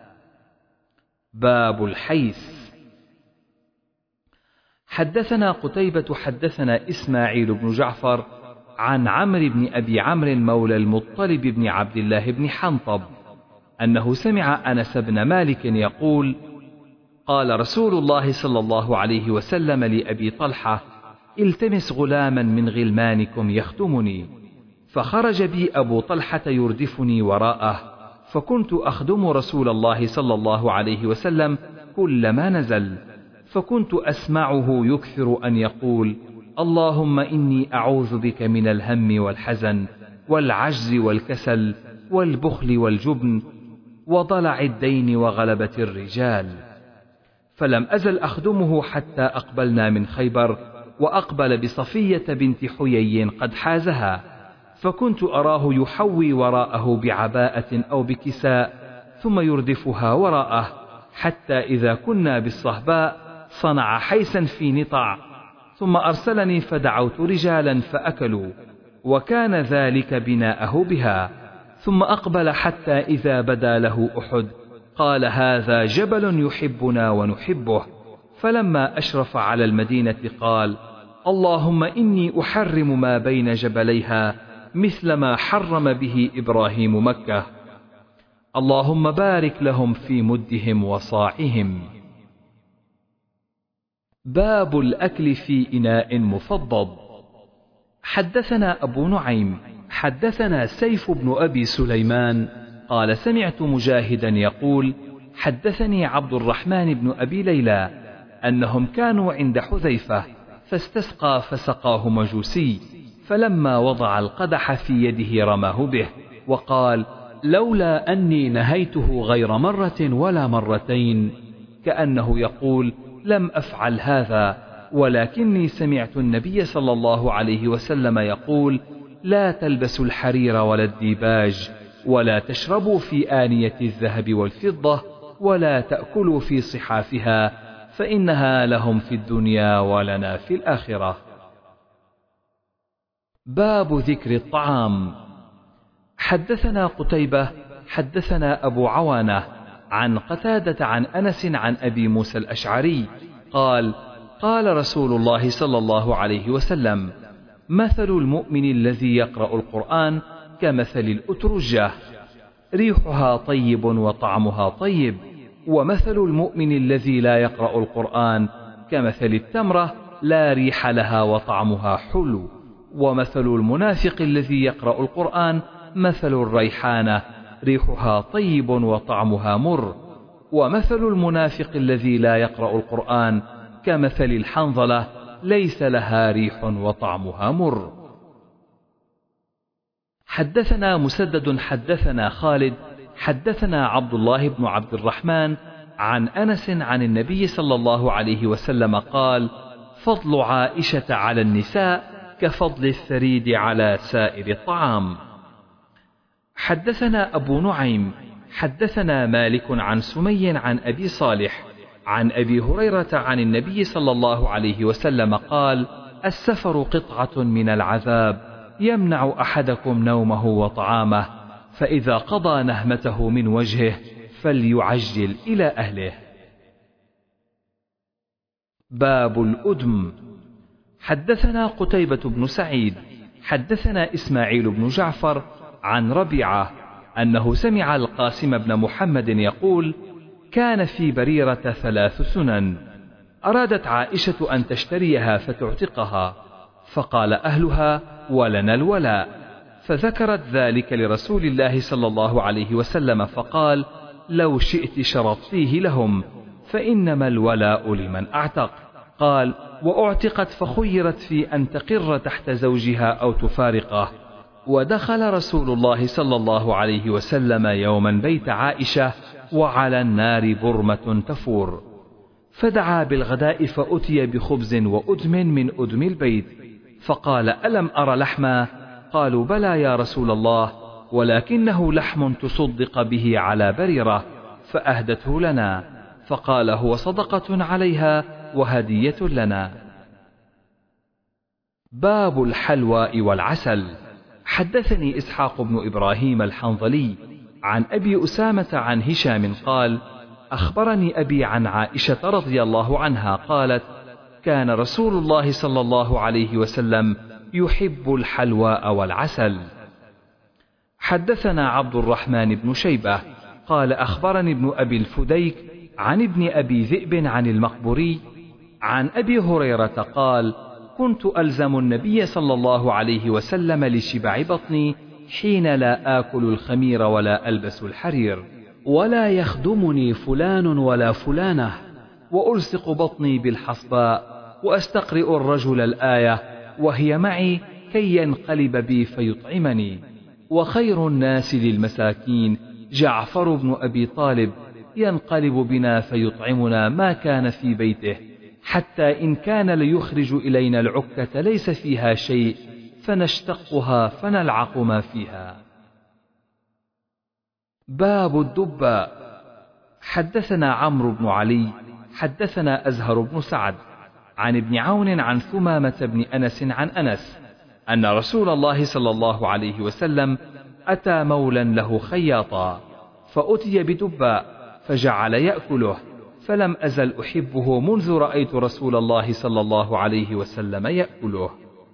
باب الحيث. حدثنا قتيبة حدثنا إسماعيل بن جعفر عن عمرو بن أبي عمرو مولى المطلب بن عبد الله بن حنطب أنه سمع أنس بن مالك يقول: قال رسول الله صلى الله عليه وسلم لأبي طلحة: التمس غلاما من غلمانكم يخدمني. فخرج بي أبو طلحة يردفني وراءه، فكنت أخدم رسول الله صلى الله عليه وسلم كلما نزل، فكنت أسمعه يكثر أن يقول: اللهم إني أعوذ بك من الهم والحزن والعجز والكسل والبخل والجبن وضلع الدين وغلبة الرجال. فلم أزل أخدمه حتى أقبلنا من خيبر، وأقبل بصفية بنت حيي قد حازها، فكنت أراه يحوي وراءه بعباءة أو بكساء ثم يردفها وراءه، حتى إذا كنا بالصهباء صنع حيسا في نطع، ثم أرسلني فدعوت رجالا فأكلوا، وكان ذلك بناءه بها. ثم أقبل حتى إذا بدا له أحد قال: هذا جبل يحبنا ونحبه. فلما أشرف على المدينة قال: اللهم إني أحرم ما بين جبليها مثل ما حرم به إبراهيم مكة، اللهم بارك لهم في مدهم وصاعهم. باب الأكل في إناء مفضض. حدثنا أبو نعيم حدثنا سيف بن أبي سليمان قال: سمعت مجاهدا يقول: حدثني عبد الرحمن بن أبي ليلى أنهم كانوا عند حذيفة فاستسقى فسقاه مجوسي، فلما وضع القدح في يده رماه به وقال: لولا أني نهيته غير مرة ولا مرتين، كأنه يقول: لم أفعل هذا، ولكني سمعت النبي صلى الله عليه وسلم يقول: لا تلبسوا الحرير ولا الديباج، ولا تشربوا في آنية الذهب والفضة، ولا تأكلوا في صحافها، فإنها لهم في الدنيا ولنا في الآخرة. باب ذكر الطعام. حدثنا قتيبة حدثنا أبو عوانة عن قتادة عن أنس عن أبي موسى الأشعري قال: قال رسول الله صلى الله عليه وسلم: مثل المؤمن الذي يقرأ القرآن كمثل الأترجة، ريحها طيب وطعمها طيب، ومثل المؤمن الذي لا يقرأ القرآن كمثل التمرة، لا ريح لها وطعمها حلو، ومثل المنافق الذي يقرأ القرآن مثل الريحانة، ريحها طيب وطعمها مر، ومثل المنافق الذي لا يقرأ القرآن كمثل الحنظلة، ليس لها ريح وطعمها مر. حدثنا مسدد حدثنا خالد حدثنا عبد الله بن عبد الرحمن عن أنس عن النبي صلى الله عليه وسلم قال: فضل عائشة على النساء كفضل الثريد على سائر الطعام. حدثنا أبو نعيم حدثنا مالك عن سمي عن أبي صالح عن أبي هريرة عن النبي صلى الله عليه وسلم قال: السفر قطعة من العذاب، يمنع أحدكم نومه وطعامه، فإذا قضى نهمته من وجهه فليعجل إلى أهله. باب الأدم. حدثنا قتيبة بن سعيد حدثنا إسماعيل بن جعفر عن ربيعة أنه سمع القاسم بن محمد يقول: كان في بريرة 3 سنن، أرادت عائشة أن تشتريها فتعتقها، فقال أهلها: ولنا الولاء، فذكرت ذلك لرسول الله صلى الله عليه وسلم فقال: لو شئت شرطتيه لهم، فإنما الولاء لمن أعتق. قال: وأعتقت فخيرت في أن تقر تحت زوجها أو تفارقه. ودخل رسول الله صلى الله عليه وسلم يوما بيت عائشة وعلى النار برمة تفور، فدعا بالغداء فأتي بخبز وأدم من أدم البيت، فقال: ألم أر لحما؟ قالوا: بلى يا رسول الله، ولكنه لحم تصدق به على بريرة، فأهدته لنا. فقال: هو صدقة عليها وهدية لنا. باب الحلوى والعسل. حدثني إسحاق بن إبراهيم الحنظلي عن أبي أسامة عن هشام قال: أخبرني أبي عن عائشة رضي الله عنها قالت: كان رسول الله صلى الله عليه وسلم يحب الحلواء والعسل. حدثنا عبد الرحمن بن شيبة قال أخبرني ابن أبي الفديك عن ابن أبي ذئب عن المقبوري عن أبي هريرة قال: كنت ألزم النبي صلى الله عليه وسلم لشبع بطني حين لا آكل الخمير ولا ألبس الحرير، ولا يخدمني فلان ولا فلانة، وألصق بطني بالحصباء، وأستقرئ الرجل الآية وهي معي كي ينقلب بي فيطعمني. وخير الناس للمساكين جعفر بن أبي طالب ينقلب بنا فيطعمنا ما كان في بيته، حتى إن كان ليخرج إلينا العكة ليس فيها شيء فنشتقها فنلعق ما فيها. باب الدباء. حدثنا عمرو بن علي حدثنا أزهر بن سعد عن ابن عون عن ثمامة بن أنس عن أنس أن رسول الله صلى الله عليه وسلم أتى مولا له خياطا، فأتي بدباء فجعل يأكله، فلم أزل أحبه منذ رأيت رسول الله صلى الله عليه وسلم يأكله.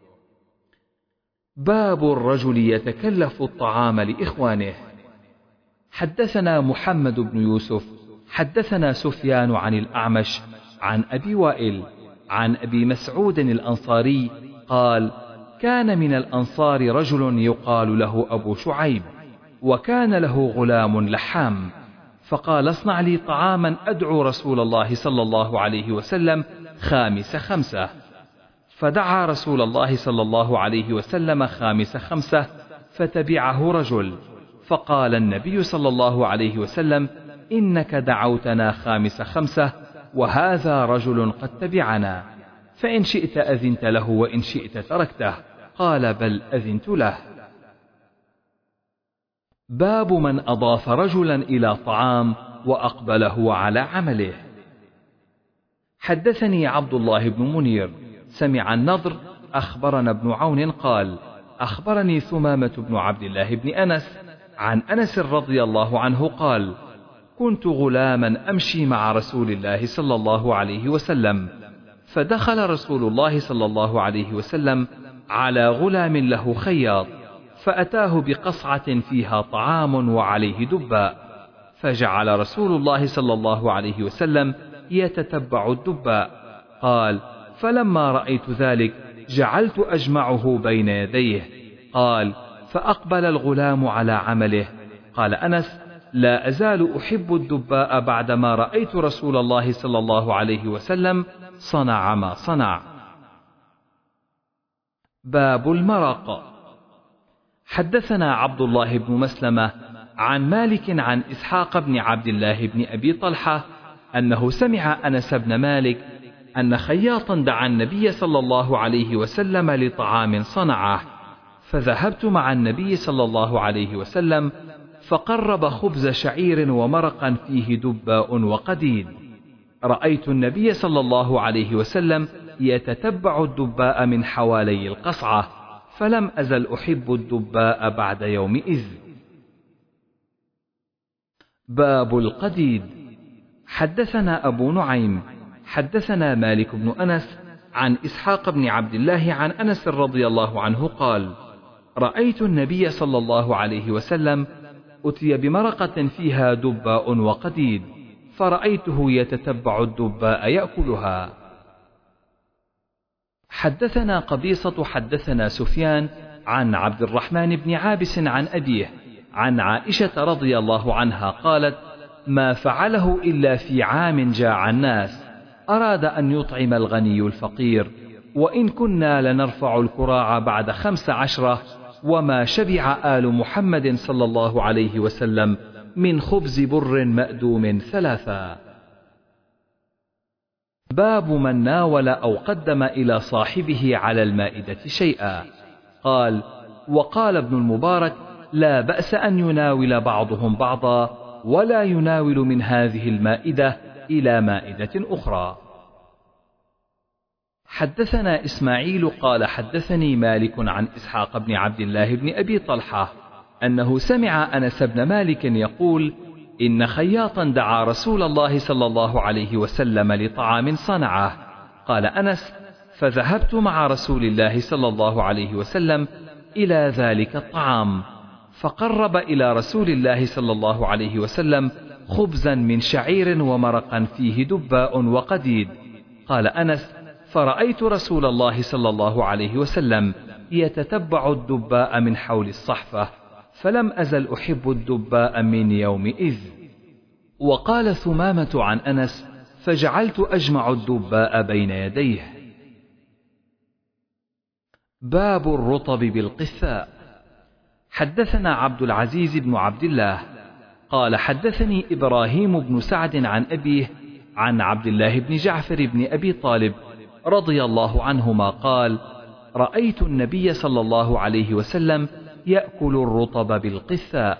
باب الرجل يتكلف الطعام لإخوانه. حدثنا محمد بن يوسف حدثنا سفيان عن الأعمش عن أبي وائل عن أبي مسعود الأنصاري قال: كان من الأنصار رجل يقال له أبو شعيب، وكان له غلام لحام، فقال: اصنع لي طعاما أدعو رسول الله صلى الله عليه وسلم 5 فدعا رسول الله صلى الله عليه وسلم 5 فتبعه رجل، فقال النبي صلى الله عليه وسلم: إنك دعوتنا 5 وهذا رجل قد تبعنا، فإن شئت أذنت له وإن شئت تركته. قال: بل أذنت له. باب من أضاف رجلا إلى طعام وأقبله على عمله. حدثني عبد الله بن منير سمع النضر أخبرنا ابن عون قال: أخبرني ثمامة بن عبد الله بن أنس عن أنس رضي الله عنه قال: كنت غلاما أمشي مع رسول الله صلى الله عليه وسلم، فدخل رسول الله صلى الله عليه وسلم على غلام له خياط، فأتاه بقصعة فيها طعام وعليه دباء، فجعل رسول الله صلى الله عليه وسلم يتتبع الدباء. قال: فلما رأيت ذلك جعلت أجمعه بين يديه. قال: فأقبل الغلام على عمله. قال أنس: لا أزال أحب الدباء بعدما رأيت رسول الله صلى الله عليه وسلم صنع ما صنع. باب المرق. حدثنا عبد الله بن مسلمة عن مالك عن إسحاق بن عبد الله بن أبي طلحة أنه سمع أنس بن مالك أن خياطا دعا النبي صلى الله عليه وسلم لطعام صنعه، فذهبت مع النبي صلى الله عليه وسلم فقرب خبز شعير ومرقا فيه دباء وقديد. رأيت النبي صلى الله عليه وسلم يتتبع الدباء من حوالي القصعة، فلم أزل أحب الدباء بعد يومئذ. باب القديد. حدثنا أبو نعيم حدثنا مالك بن أنس عن إسحاق بن عبد الله عن أنس رضي الله عنه قال: رأيت النبي صلى الله عليه وسلم أتي بمرقة فيها دباء وقديد، فرأيته يتتبع الدباء يأكلها. حدثنا قبيصة حدثنا سفيان عن عبد الرحمن بن عابس عن أبيه عن عائشة رضي الله عنها قالت: ما فعله إلا في عام جاع الناس، أراد أن يطعم الغني الفقير، وإن كنا لنرفع الكراع بعد 15 وما شبع آل محمد صلى الله عليه وسلم من خبز بر مأدوم 3. باب من ناول أو قدم إلى صاحبه على المائدة شيئا. قال: وقال ابن المبارك: لا بأس أن يناول بعضهم بعضا، ولا يناول من هذه المائدة إلى مائدة أخرى. حدثنا إسماعيل قال: حدثني مالك عن إسحاق بن عبد الله بن أبي طلحة أنه سمع أنس بن مالك يقول: إن خياطا دعا رسول الله صلى الله عليه وسلم لطعام صنعه. قال أنس: فذهبت مع رسول الله صلى الله عليه وسلم إلى ذلك الطعام، فقرب إلى رسول الله صلى الله عليه وسلم خبزا من شعير ومرقا فيه دباء وقديد. قال أنس: فرأيت رسول الله صلى الله عليه وسلم يتتبع الدباء من حول الصحفة، فلم أزل أحب الدباء من يومئذ. وقال ثمامة عن أنس: فجعلت أجمع الدباء بين يديه. باب الرطب بالقثاء. حدثنا عبد العزيز بن عبد الله قال حدثني إبراهيم بن سعد عن أبيه عن عبد الله بن جعفر بن أبي طالب رضي الله عنهما قال: رأيت النبي صلى الله عليه وسلم يأكل الرطب بالقثاء.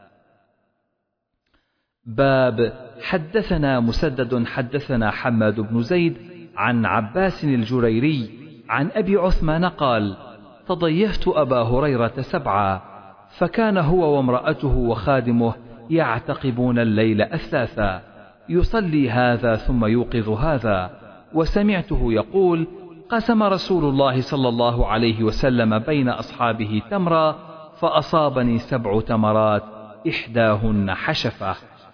باب حدثنا مسدد حدثنا حماد بن زيد عن عباس الجريري عن أبي عثمان قال: تضيفت أبا هريرة 7، فكان هو وامرأته وخادمه يعتقبون الليل أثاثا، يصلي هذا ثم يوقظ هذا، وسمعته يقول: قسم رسول الله صلى الله عليه وسلم بين أصحابه تمرا، فأصابني 7 تمرات إحداهن حشفة.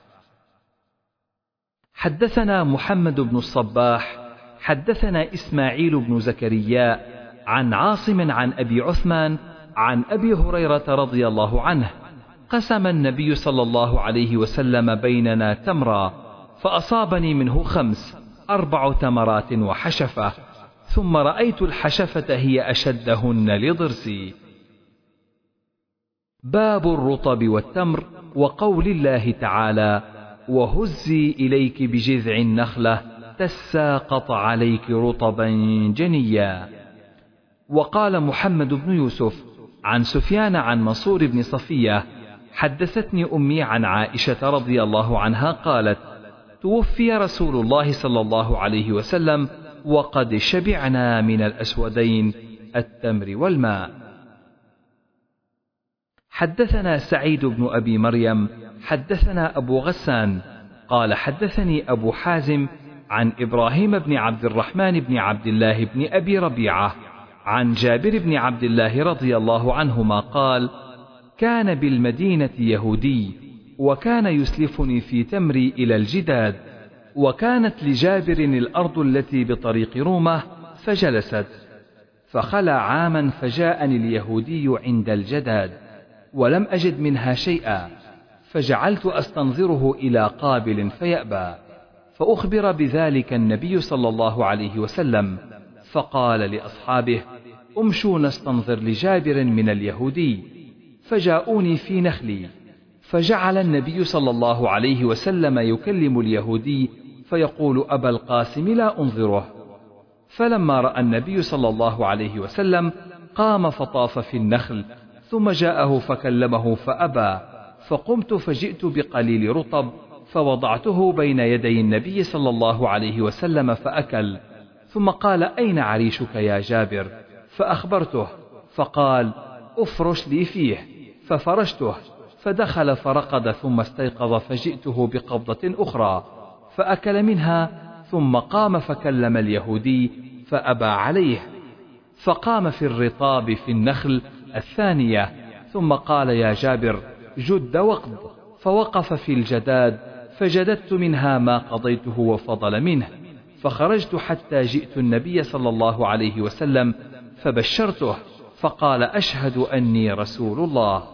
حدثنا محمد بن الصباح حدثنا إسماعيل بن زكريا عن عاصم عن أبي عثمان عن أبي هريرة رضي الله عنه: قسم النبي صلى الله عليه وسلم بيننا تمرا، فأصابني منه 5، 4 تمرات وحشفة، ثم رأيت الحشفة هي أشدهن لضرسي. باب الرطب والتمر وقول الله تعالى: وهزي إليك بجذع النخلة تساقط عليك رطبا جنيا. وقال محمد بن يوسف عن سفيان عن منصور بن صفية: حدثتني أمي عن عائشة رضي الله عنها قالت: توفي رسول الله صلى الله عليه وسلم وقد شبعنا من الأسودين التمر والماء. حدثنا سعيد بن أبي مريم حدثنا أبو غسان قال حدثني أبو حازم عن إبراهيم بن عبد الرحمن بن عبد الله بن أبي ربيعة عن جابر بن عبد الله رضي الله عنهما قال: كان بالمدينة يهودي، وكان يسلفني في تمري إلى الجداد، وكانت لجابر الأرض التي بطريق رومة، فجلست، فخلى عاما، فجاءني اليهودي عند الجداد، ولم أجد منها شيئا، فجعلت أستنظره إلى قابل فيأبى، فأخبر بذلك النبي صلى الله عليه وسلم، فقال لأصحابه: امشوا نستنظر لجابر من اليهودي، فجاءوني في نخلي، فجعل النبي صلى الله عليه وسلم يكلم اليهودي فيقول: أبا القاسم لا أنظره. فلما رأى النبي صلى الله عليه وسلم قام فطاف في النخل، ثم جاءه فكلمه فأبى، فقمت فجئت بقليل رطب فوضعته بين يدي النبي صلى الله عليه وسلم فأكل، ثم قال: أين عريشك يا جابر؟ فأخبرته، فقال: أفرش لي فيه، ففرشته، فدخل فرقد، ثم استيقظ، فجئته بقبضة أخرى فأكل منها، ثم قام فكلم اليهودي فأبى عليه، فقام في الرطاب في النخل الثانية، ثم قال: يا جابر جد وقض، فوقف في الجداد، فجددت منها ما قضيته وفضل منه، فخرجت حتى جئت النبي صلى الله عليه وسلم فبشرته، فقال: أشهد أني رسول الله.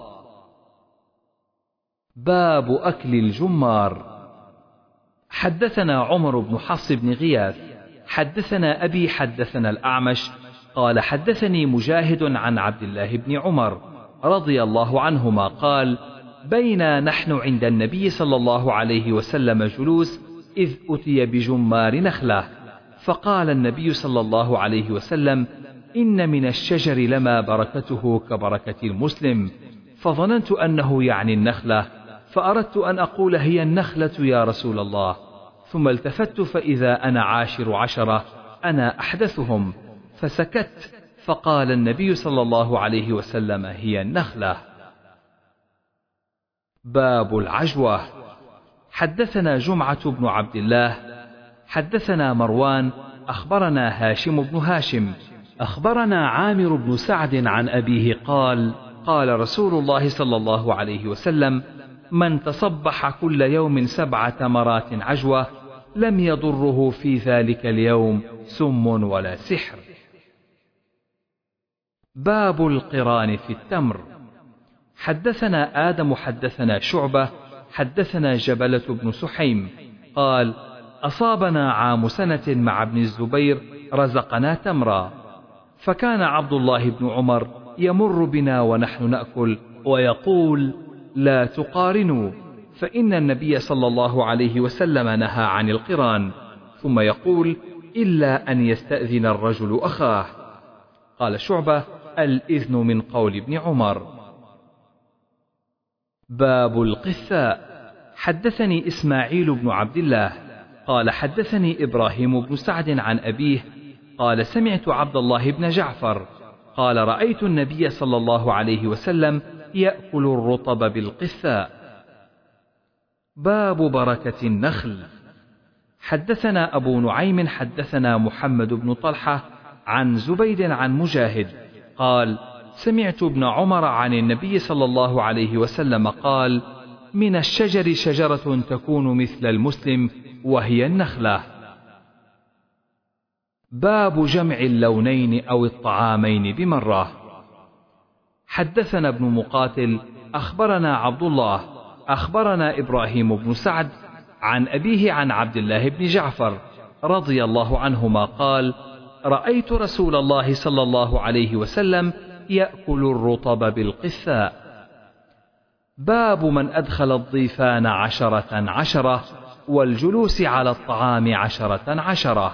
باب أكل الجمار. حدثنا عمر بن حفص بن غياث حدثنا أبي حدثنا الأعمش قال حدثني مجاهد عن عبد الله بن عمر رضي الله عنهما قال: بينا نحن عند النبي صلى الله عليه وسلم جلوس، إذ أتي بجمار نخلة، فقال النبي صلى الله عليه وسلم: إن من الشجر لما بركته كبركة المسلم، فظننت أنه يعني النخلة، فأردت أن أقول: هي النخلة يا رسول الله، ثم التفت فإذا أنا 10 أنا أحدثهم، فسكت، فقال النبي صلى الله عليه وسلم: هي النخلة. باب العجوة. حدثنا جمعة بن عبد الله حدثنا مروان أخبرنا هاشم بن هاشم أخبرنا عامر بن سعد عن أبيه قال: قال رسول الله صلى الله عليه وسلم: من تصبح كل يوم 7 تمرات عجوة لم يضره في ذلك اليوم سم ولا سحر. باب القران في التمر. حدثنا آدم حدثنا شعبة حدثنا جبلة بن سحيم قال: أصابنا عام سنة مع ابن الزبير رزقنا تمرا، فكان عبد الله بن عمر يمر بنا ونحن نأكل ويقول: لا تقارنوا، فإن النبي صلى الله عليه وسلم نهى عن القران، ثم يقول: إلا أن يستأذن الرجل أخاه. قال شعبة: الإذن من قول ابن عمر. باب القثاء. حدثني إسماعيل بن عبد الله قال حدثني إبراهيم بن سعد عن أبيه قال: سمعت عبد الله بن جعفر قال: رأيت النبي صلى الله عليه وسلم يأكل الرطب بالقثاء. باب بركة النخل. حدثنا أبو نعيم حدثنا محمد بن طلحة عن زبيد عن مجاهد قال: سمعت ابن عمر عن النبي صلى الله عليه وسلم قال: من الشجر شجرة تكون مثل المسلم وهي النخلة. باب جمع اللونين أو الطعامين بمرة. حدثنا ابن مقاتل أخبرنا عبد الله أخبرنا إبراهيم بن سعد عن أبيه عن عبد الله بن جعفر رضي الله عنهما قال: رأيت رسول الله صلى الله عليه وسلم يأكل الرطب بالقثاء. باب من أدخل الضيفان 10 والجلوس على الطعام 10.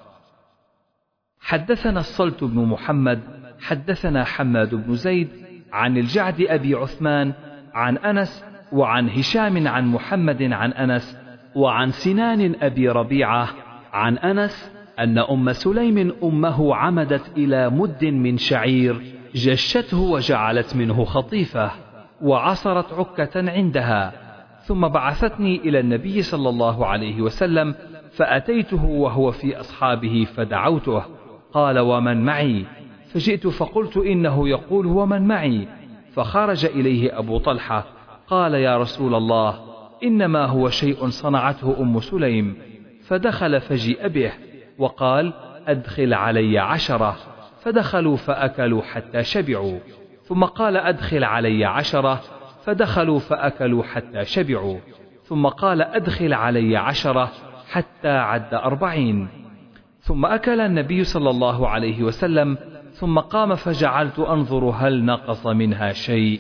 حدثنا الصلت بن محمد حدثنا حماد بن زيد عن الجعد أبي عثمان عن أنس وعن هشام عن محمد عن أنس وعن سنان أبي ربيعة عن أنس أن أم سليم أمه عمدت إلى مد من شعير جشته وجعلت منه خطيفة وعصرت عكة عندها، ثم بعثتني إلى النبي صلى الله عليه وسلم فأتيته وهو في أصحابه فدعوته، قال: ومن معي؟ فجئت فقلت: إنه يقول ومن معي؟ فخرج إليه أبو طلحة قال: يا رسول الله، إنما هو شيء صنعته أم سليم. فدخل فجيء به وقال: أدخل علي 10. فدخلوا فأكلوا حتى شبعوا، ثم قال: أدخل علي 10. فدخلوا فأكلوا حتى شبعوا، ثم قال: أدخل علي 10 حتى عد 40. ثم أكل النبي صلى الله عليه وسلم ثم قام فجعلت أنظر هل نقص منها شيء.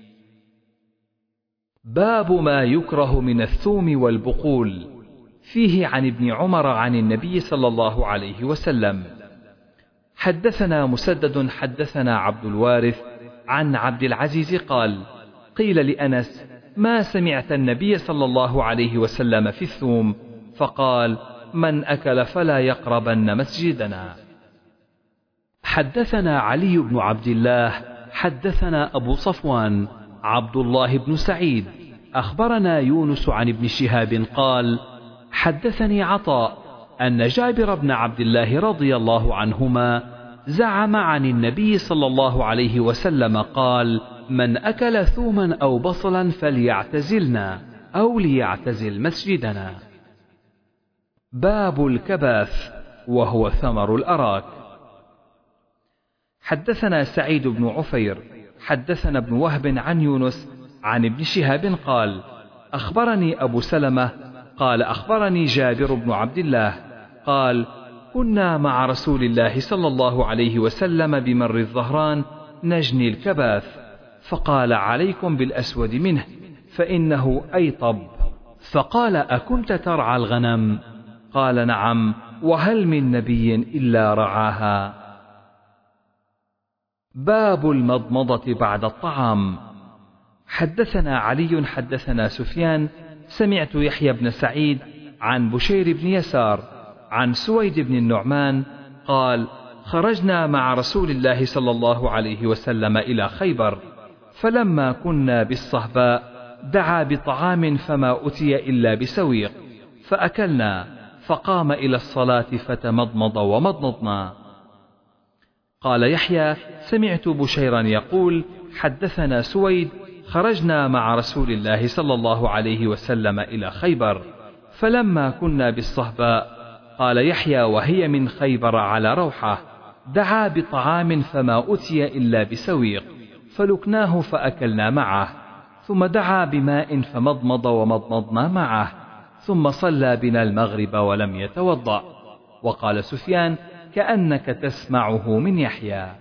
باب ما يكره من الثوم والبقول. فيه عن ابن عمر عن النبي صلى الله عليه وسلم. حدثنا مسدد حدثنا عبد الوارث عن عبد العزيز قال: قيل لأنس: ما سمعت النبي صلى الله عليه وسلم في الثوم؟ فقال: من أكل فلا يقربن مسجدنا. حدثنا علي بن عبد الله حدثنا أبو صفوان عبد الله بن سعيد أخبرنا يونس عن ابن شهاب قال: حدثني عطاء أن جابر بن عبد الله رضي الله عنهما زعم عن النبي صلى الله عليه وسلم قال: من أكل ثوما أو بصلا فليعتزلنا أو ليعتزل مسجدنا. باب الكباث وهو ثمر الأراك. حدثنا سعيد بن عفير حدثنا ابن وهب عن يونس عن ابن شهاب قال: أخبرني أبو سلمة قال: أخبرني جابر بن عبد الله قال: كنا مع رسول الله صلى الله عليه وسلم بمر الظهران نجني الكباث، فقال: عليكم بالأسود منه فإنه أيطب. فقال: أكنت ترعى الغنم؟ قال: نعم، وهل من نبي إلا رعاها. باب المضمضة بعد الطعام. حدثنا علي حدثنا سفيان سمعت يحيى بن سعيد عن بشير بن يسار عن سويد بن النعمان قال: خرجنا مع رسول الله صلى الله عليه وسلم إلى خيبر، فلما كنا بالصهباء دعا بطعام فما أتي إلا بسويق، فأكلنا، فقام إلى الصلاة فتمضمض ومضمضنا. قال يحيى: سمعت بشيرا يقول: حدثنا سويد: خرجنا مع رسول الله صلى الله عليه وسلم إلى خيبر، فلما كنا بالصهباء، قال يحيى وهي من خيبر على روحة، دعا بطعام فما أتي إلا بسويق، فلكناه فأكلنا معه، ثم دعا بماء فمضمض ومضمضنا معه، ثم صلى بنا المغرب ولم يتوضأ. وقال سفيان: كأنك تسمعه من يحيى.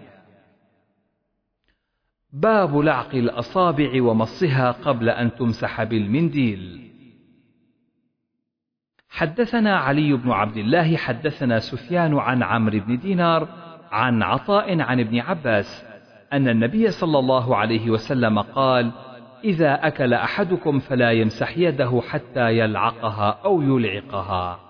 باب لعق الأصابع ومصها قبل أن تمسح بالمنديل. حدثنا علي بن عبد الله حدثنا سفيان عن عمرو بن دينار عن عطاء عن ابن عباس أن النبي صلى الله عليه وسلم قال: إذا أكل أحدكم فلا يمسح يده حتى يلعقها أو يلعقها.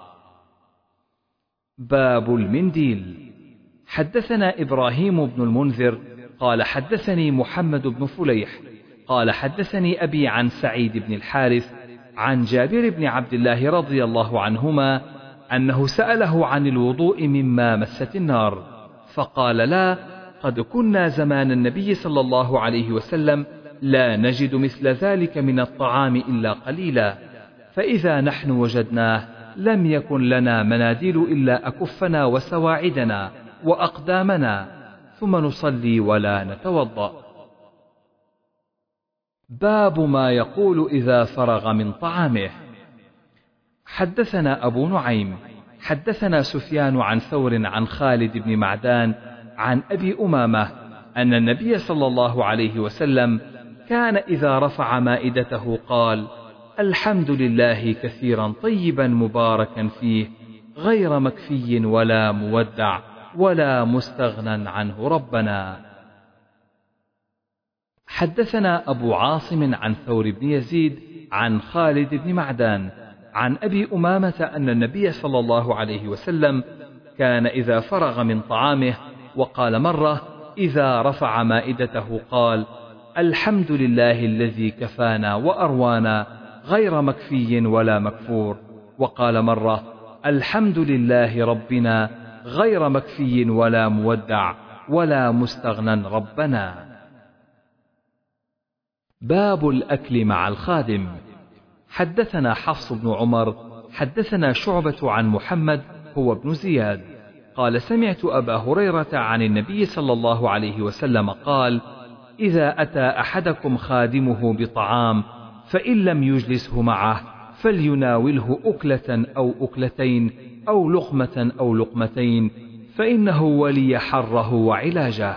باب المنديل. حدثنا إبراهيم بن المنذر قال حدثني محمد بن فليح قال حدثني أبي عن سعيد بن الحارث عن جابر بن عبد الله رضي الله عنهما أنه سأله عن الوضوء مما مست النار، فقال: لا، قد كنا زمان النبي صلى الله عليه وسلم لا نجد مثل ذلك من الطعام إلا قليلا، فإذا نحن وجدناه لم يكن لنا مناديل إلا أكفنا وسواعدنا وأقدامنا، ثم نصلي ولا نتوضأ. باب ما يقول إذا فرغ من طعامه. حدثنا أبو نعيم حدثنا سفيان عن ثور عن خالد بن معدان عن أبي أمامة أن النبي صلى الله عليه وسلم كان إذا رفع مائدته قال: الحمد لله كثيرا طيبا مباركا فيه، غير مكفي ولا مودع ولا مستغنى عنه ربنا. حدثنا أبو عاصم عن ثور بن يزيد عن خالد بن معدان عن أبي أمامة أن النبي صلى الله عليه وسلم كان إذا فرغ من طعامه وقال مرة إذا رفع مائدته قال: الحمد لله الذي كفانا وأروانا، غير مكفي ولا مكفور، وقال مرة: الحمد لله ربنا، غير مكفي ولا مودع ولا مستغنى ربنا. باب الأكل مع الخادم. حدثنا حفص بن عمر حدثنا شعبة عن محمد هو ابن زياد قال: سمعت أبا هريرة عن النبي صلى الله عليه وسلم قال: إذا أتى أحدكم خادمه بطعام فإن لم يجلسه معه فليناوله أكلة أو أكلتين أو لقمة أو لقمتين، فإنه ولي حره وعلاجه.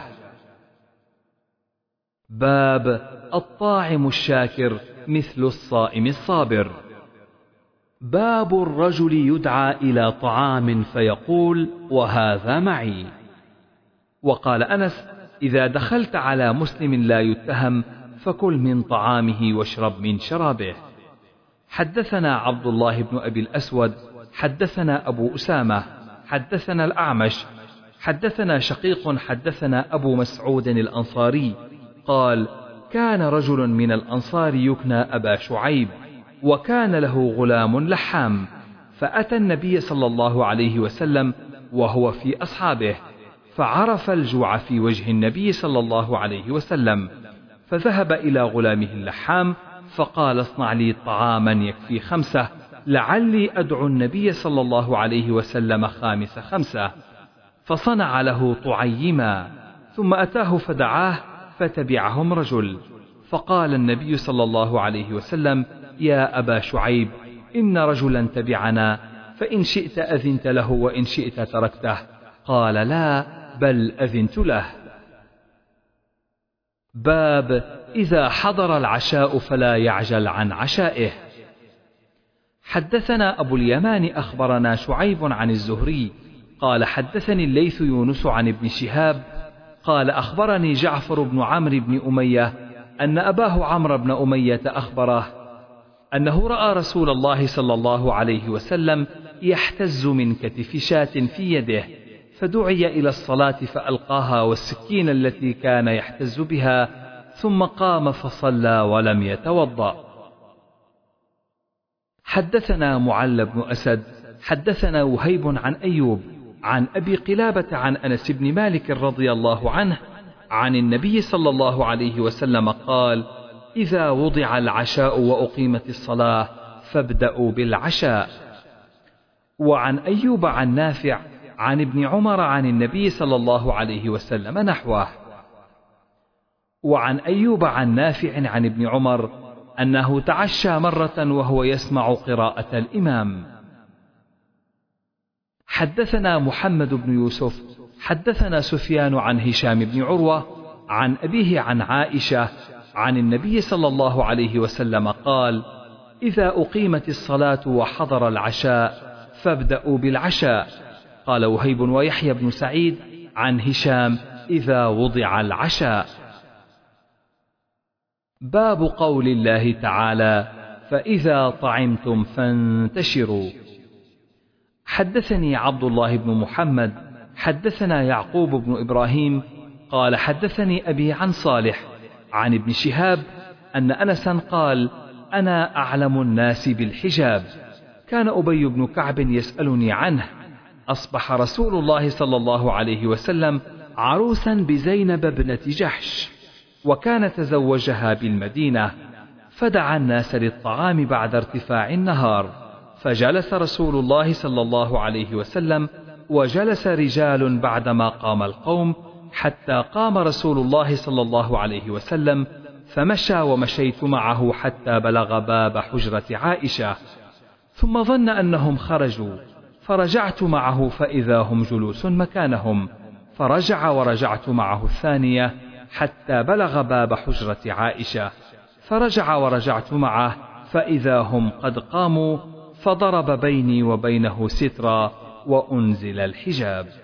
باب الطاعم الشاكر مثل الصائم الصابر. باب الرجل يدعى إلى طعام فيقول: وهذا معي. وقال أنس: إذا دخلت على مسلم لا يتهم فكل من طعامه واشرب من شرابه. حدثنا عبد الله بن أبي الأسود حدثنا أبو أسامة حدثنا الأعمش حدثنا شقيق حدثنا أبو مسعود الأنصاري قال: كان رجل من الأنصار يكنى أبا شعيب، وكان له غلام لحام، فأتى النبي صلى الله عليه وسلم وهو في أصحابه، فعرف الجوع في وجه النبي صلى الله عليه وسلم، فذهب إلى غلامه اللحام فقال: اصنع لي طعاما يكفي 5، لعلي أدعو النبي صلى الله عليه وسلم 5، فصنع له طعيما، ثم أتاه فدعاه، فتبعهم رجل، فقال النبي صلى الله عليه وسلم: يا أبا شعيب، إن رجلا تبعنا، فإن شئت أذنت له وإن شئت تركته. قال: لا، بل أذنت له. باب إذا حضر العشاء فلا يعجل عن عشائه. حدثنا أبو اليمان أخبرنا شعيب عن الزهري قال: حدثني الليث يونس عن ابن شهاب قال: أخبرني جعفر بن عمرو بن أمية أن أباه عمرو بن أمية أخبره أنه رأى رسول الله صلى الله عليه وسلم يحتز من كتف شاة في يده، فدعي إلى الصلاة فألقاها والسكين التي كان يحتز بها، ثم قام فصلى ولم يتوضأ. حدثنا معل بن أسد حدثنا وهيب عن أيوب عن أبي قلابة عن أنس بن مالك رضي الله عنه عن النبي صلى الله عليه وسلم قال: إذا وضع العشاء وأقيمت الصلاة فابدأوا بالعشاء. وعن أيوب عن نافع عن ابن عمر عن النبي صلى الله عليه وسلم نحوه. وعن أيوب عن نافع عن ابن عمر أنه تعشى مرة وهو يسمع قراءة الإمام. حدثنا محمد بن يوسف حدثنا سفيان عن هشام بن عروة عن أبيه عن عائشة عن النبي صلى الله عليه وسلم قال: إذا أقيمت الصلاة وحضر العشاء فابدأوا بالعشاء. قال وهيب ويحيى بن سعيد عن هشام: إذا وضع العشاء. باب قول الله تعالى: فإذا طعمتم فانتشروا. حدثني عبد الله بن محمد حدثنا يعقوب بن إبراهيم قال حدثني أبي عن صالح عن ابن شهاب أن أنسا قال: أنا أعلم الناس بالحجاب. كان أبي بن كعب يسألني عنه. أصبح رسول الله صلى الله عليه وسلم عروسا بزينب ابنة جحش، وكان تزوجها بالمدينة، فدعا الناس للطعام بعد ارتفاع النهار، فجلس رسول الله صلى الله عليه وسلم وجلس رجال بعدما قام القوم، حتى قام رسول الله صلى الله عليه وسلم فمشى ومشيت معه حتى بلغ باب حجرة عائشة، ثم ظن أنهم خرجوا، فرجعت معه فإذا هم جلوس مكانهم، فرجع ورجعت معه الثانية حتى بلغ باب حجرة عائشة، فرجع ورجعت معه فإذا هم قد قاموا، فضرب بيني وبينه سترا وأنزل الحجاب.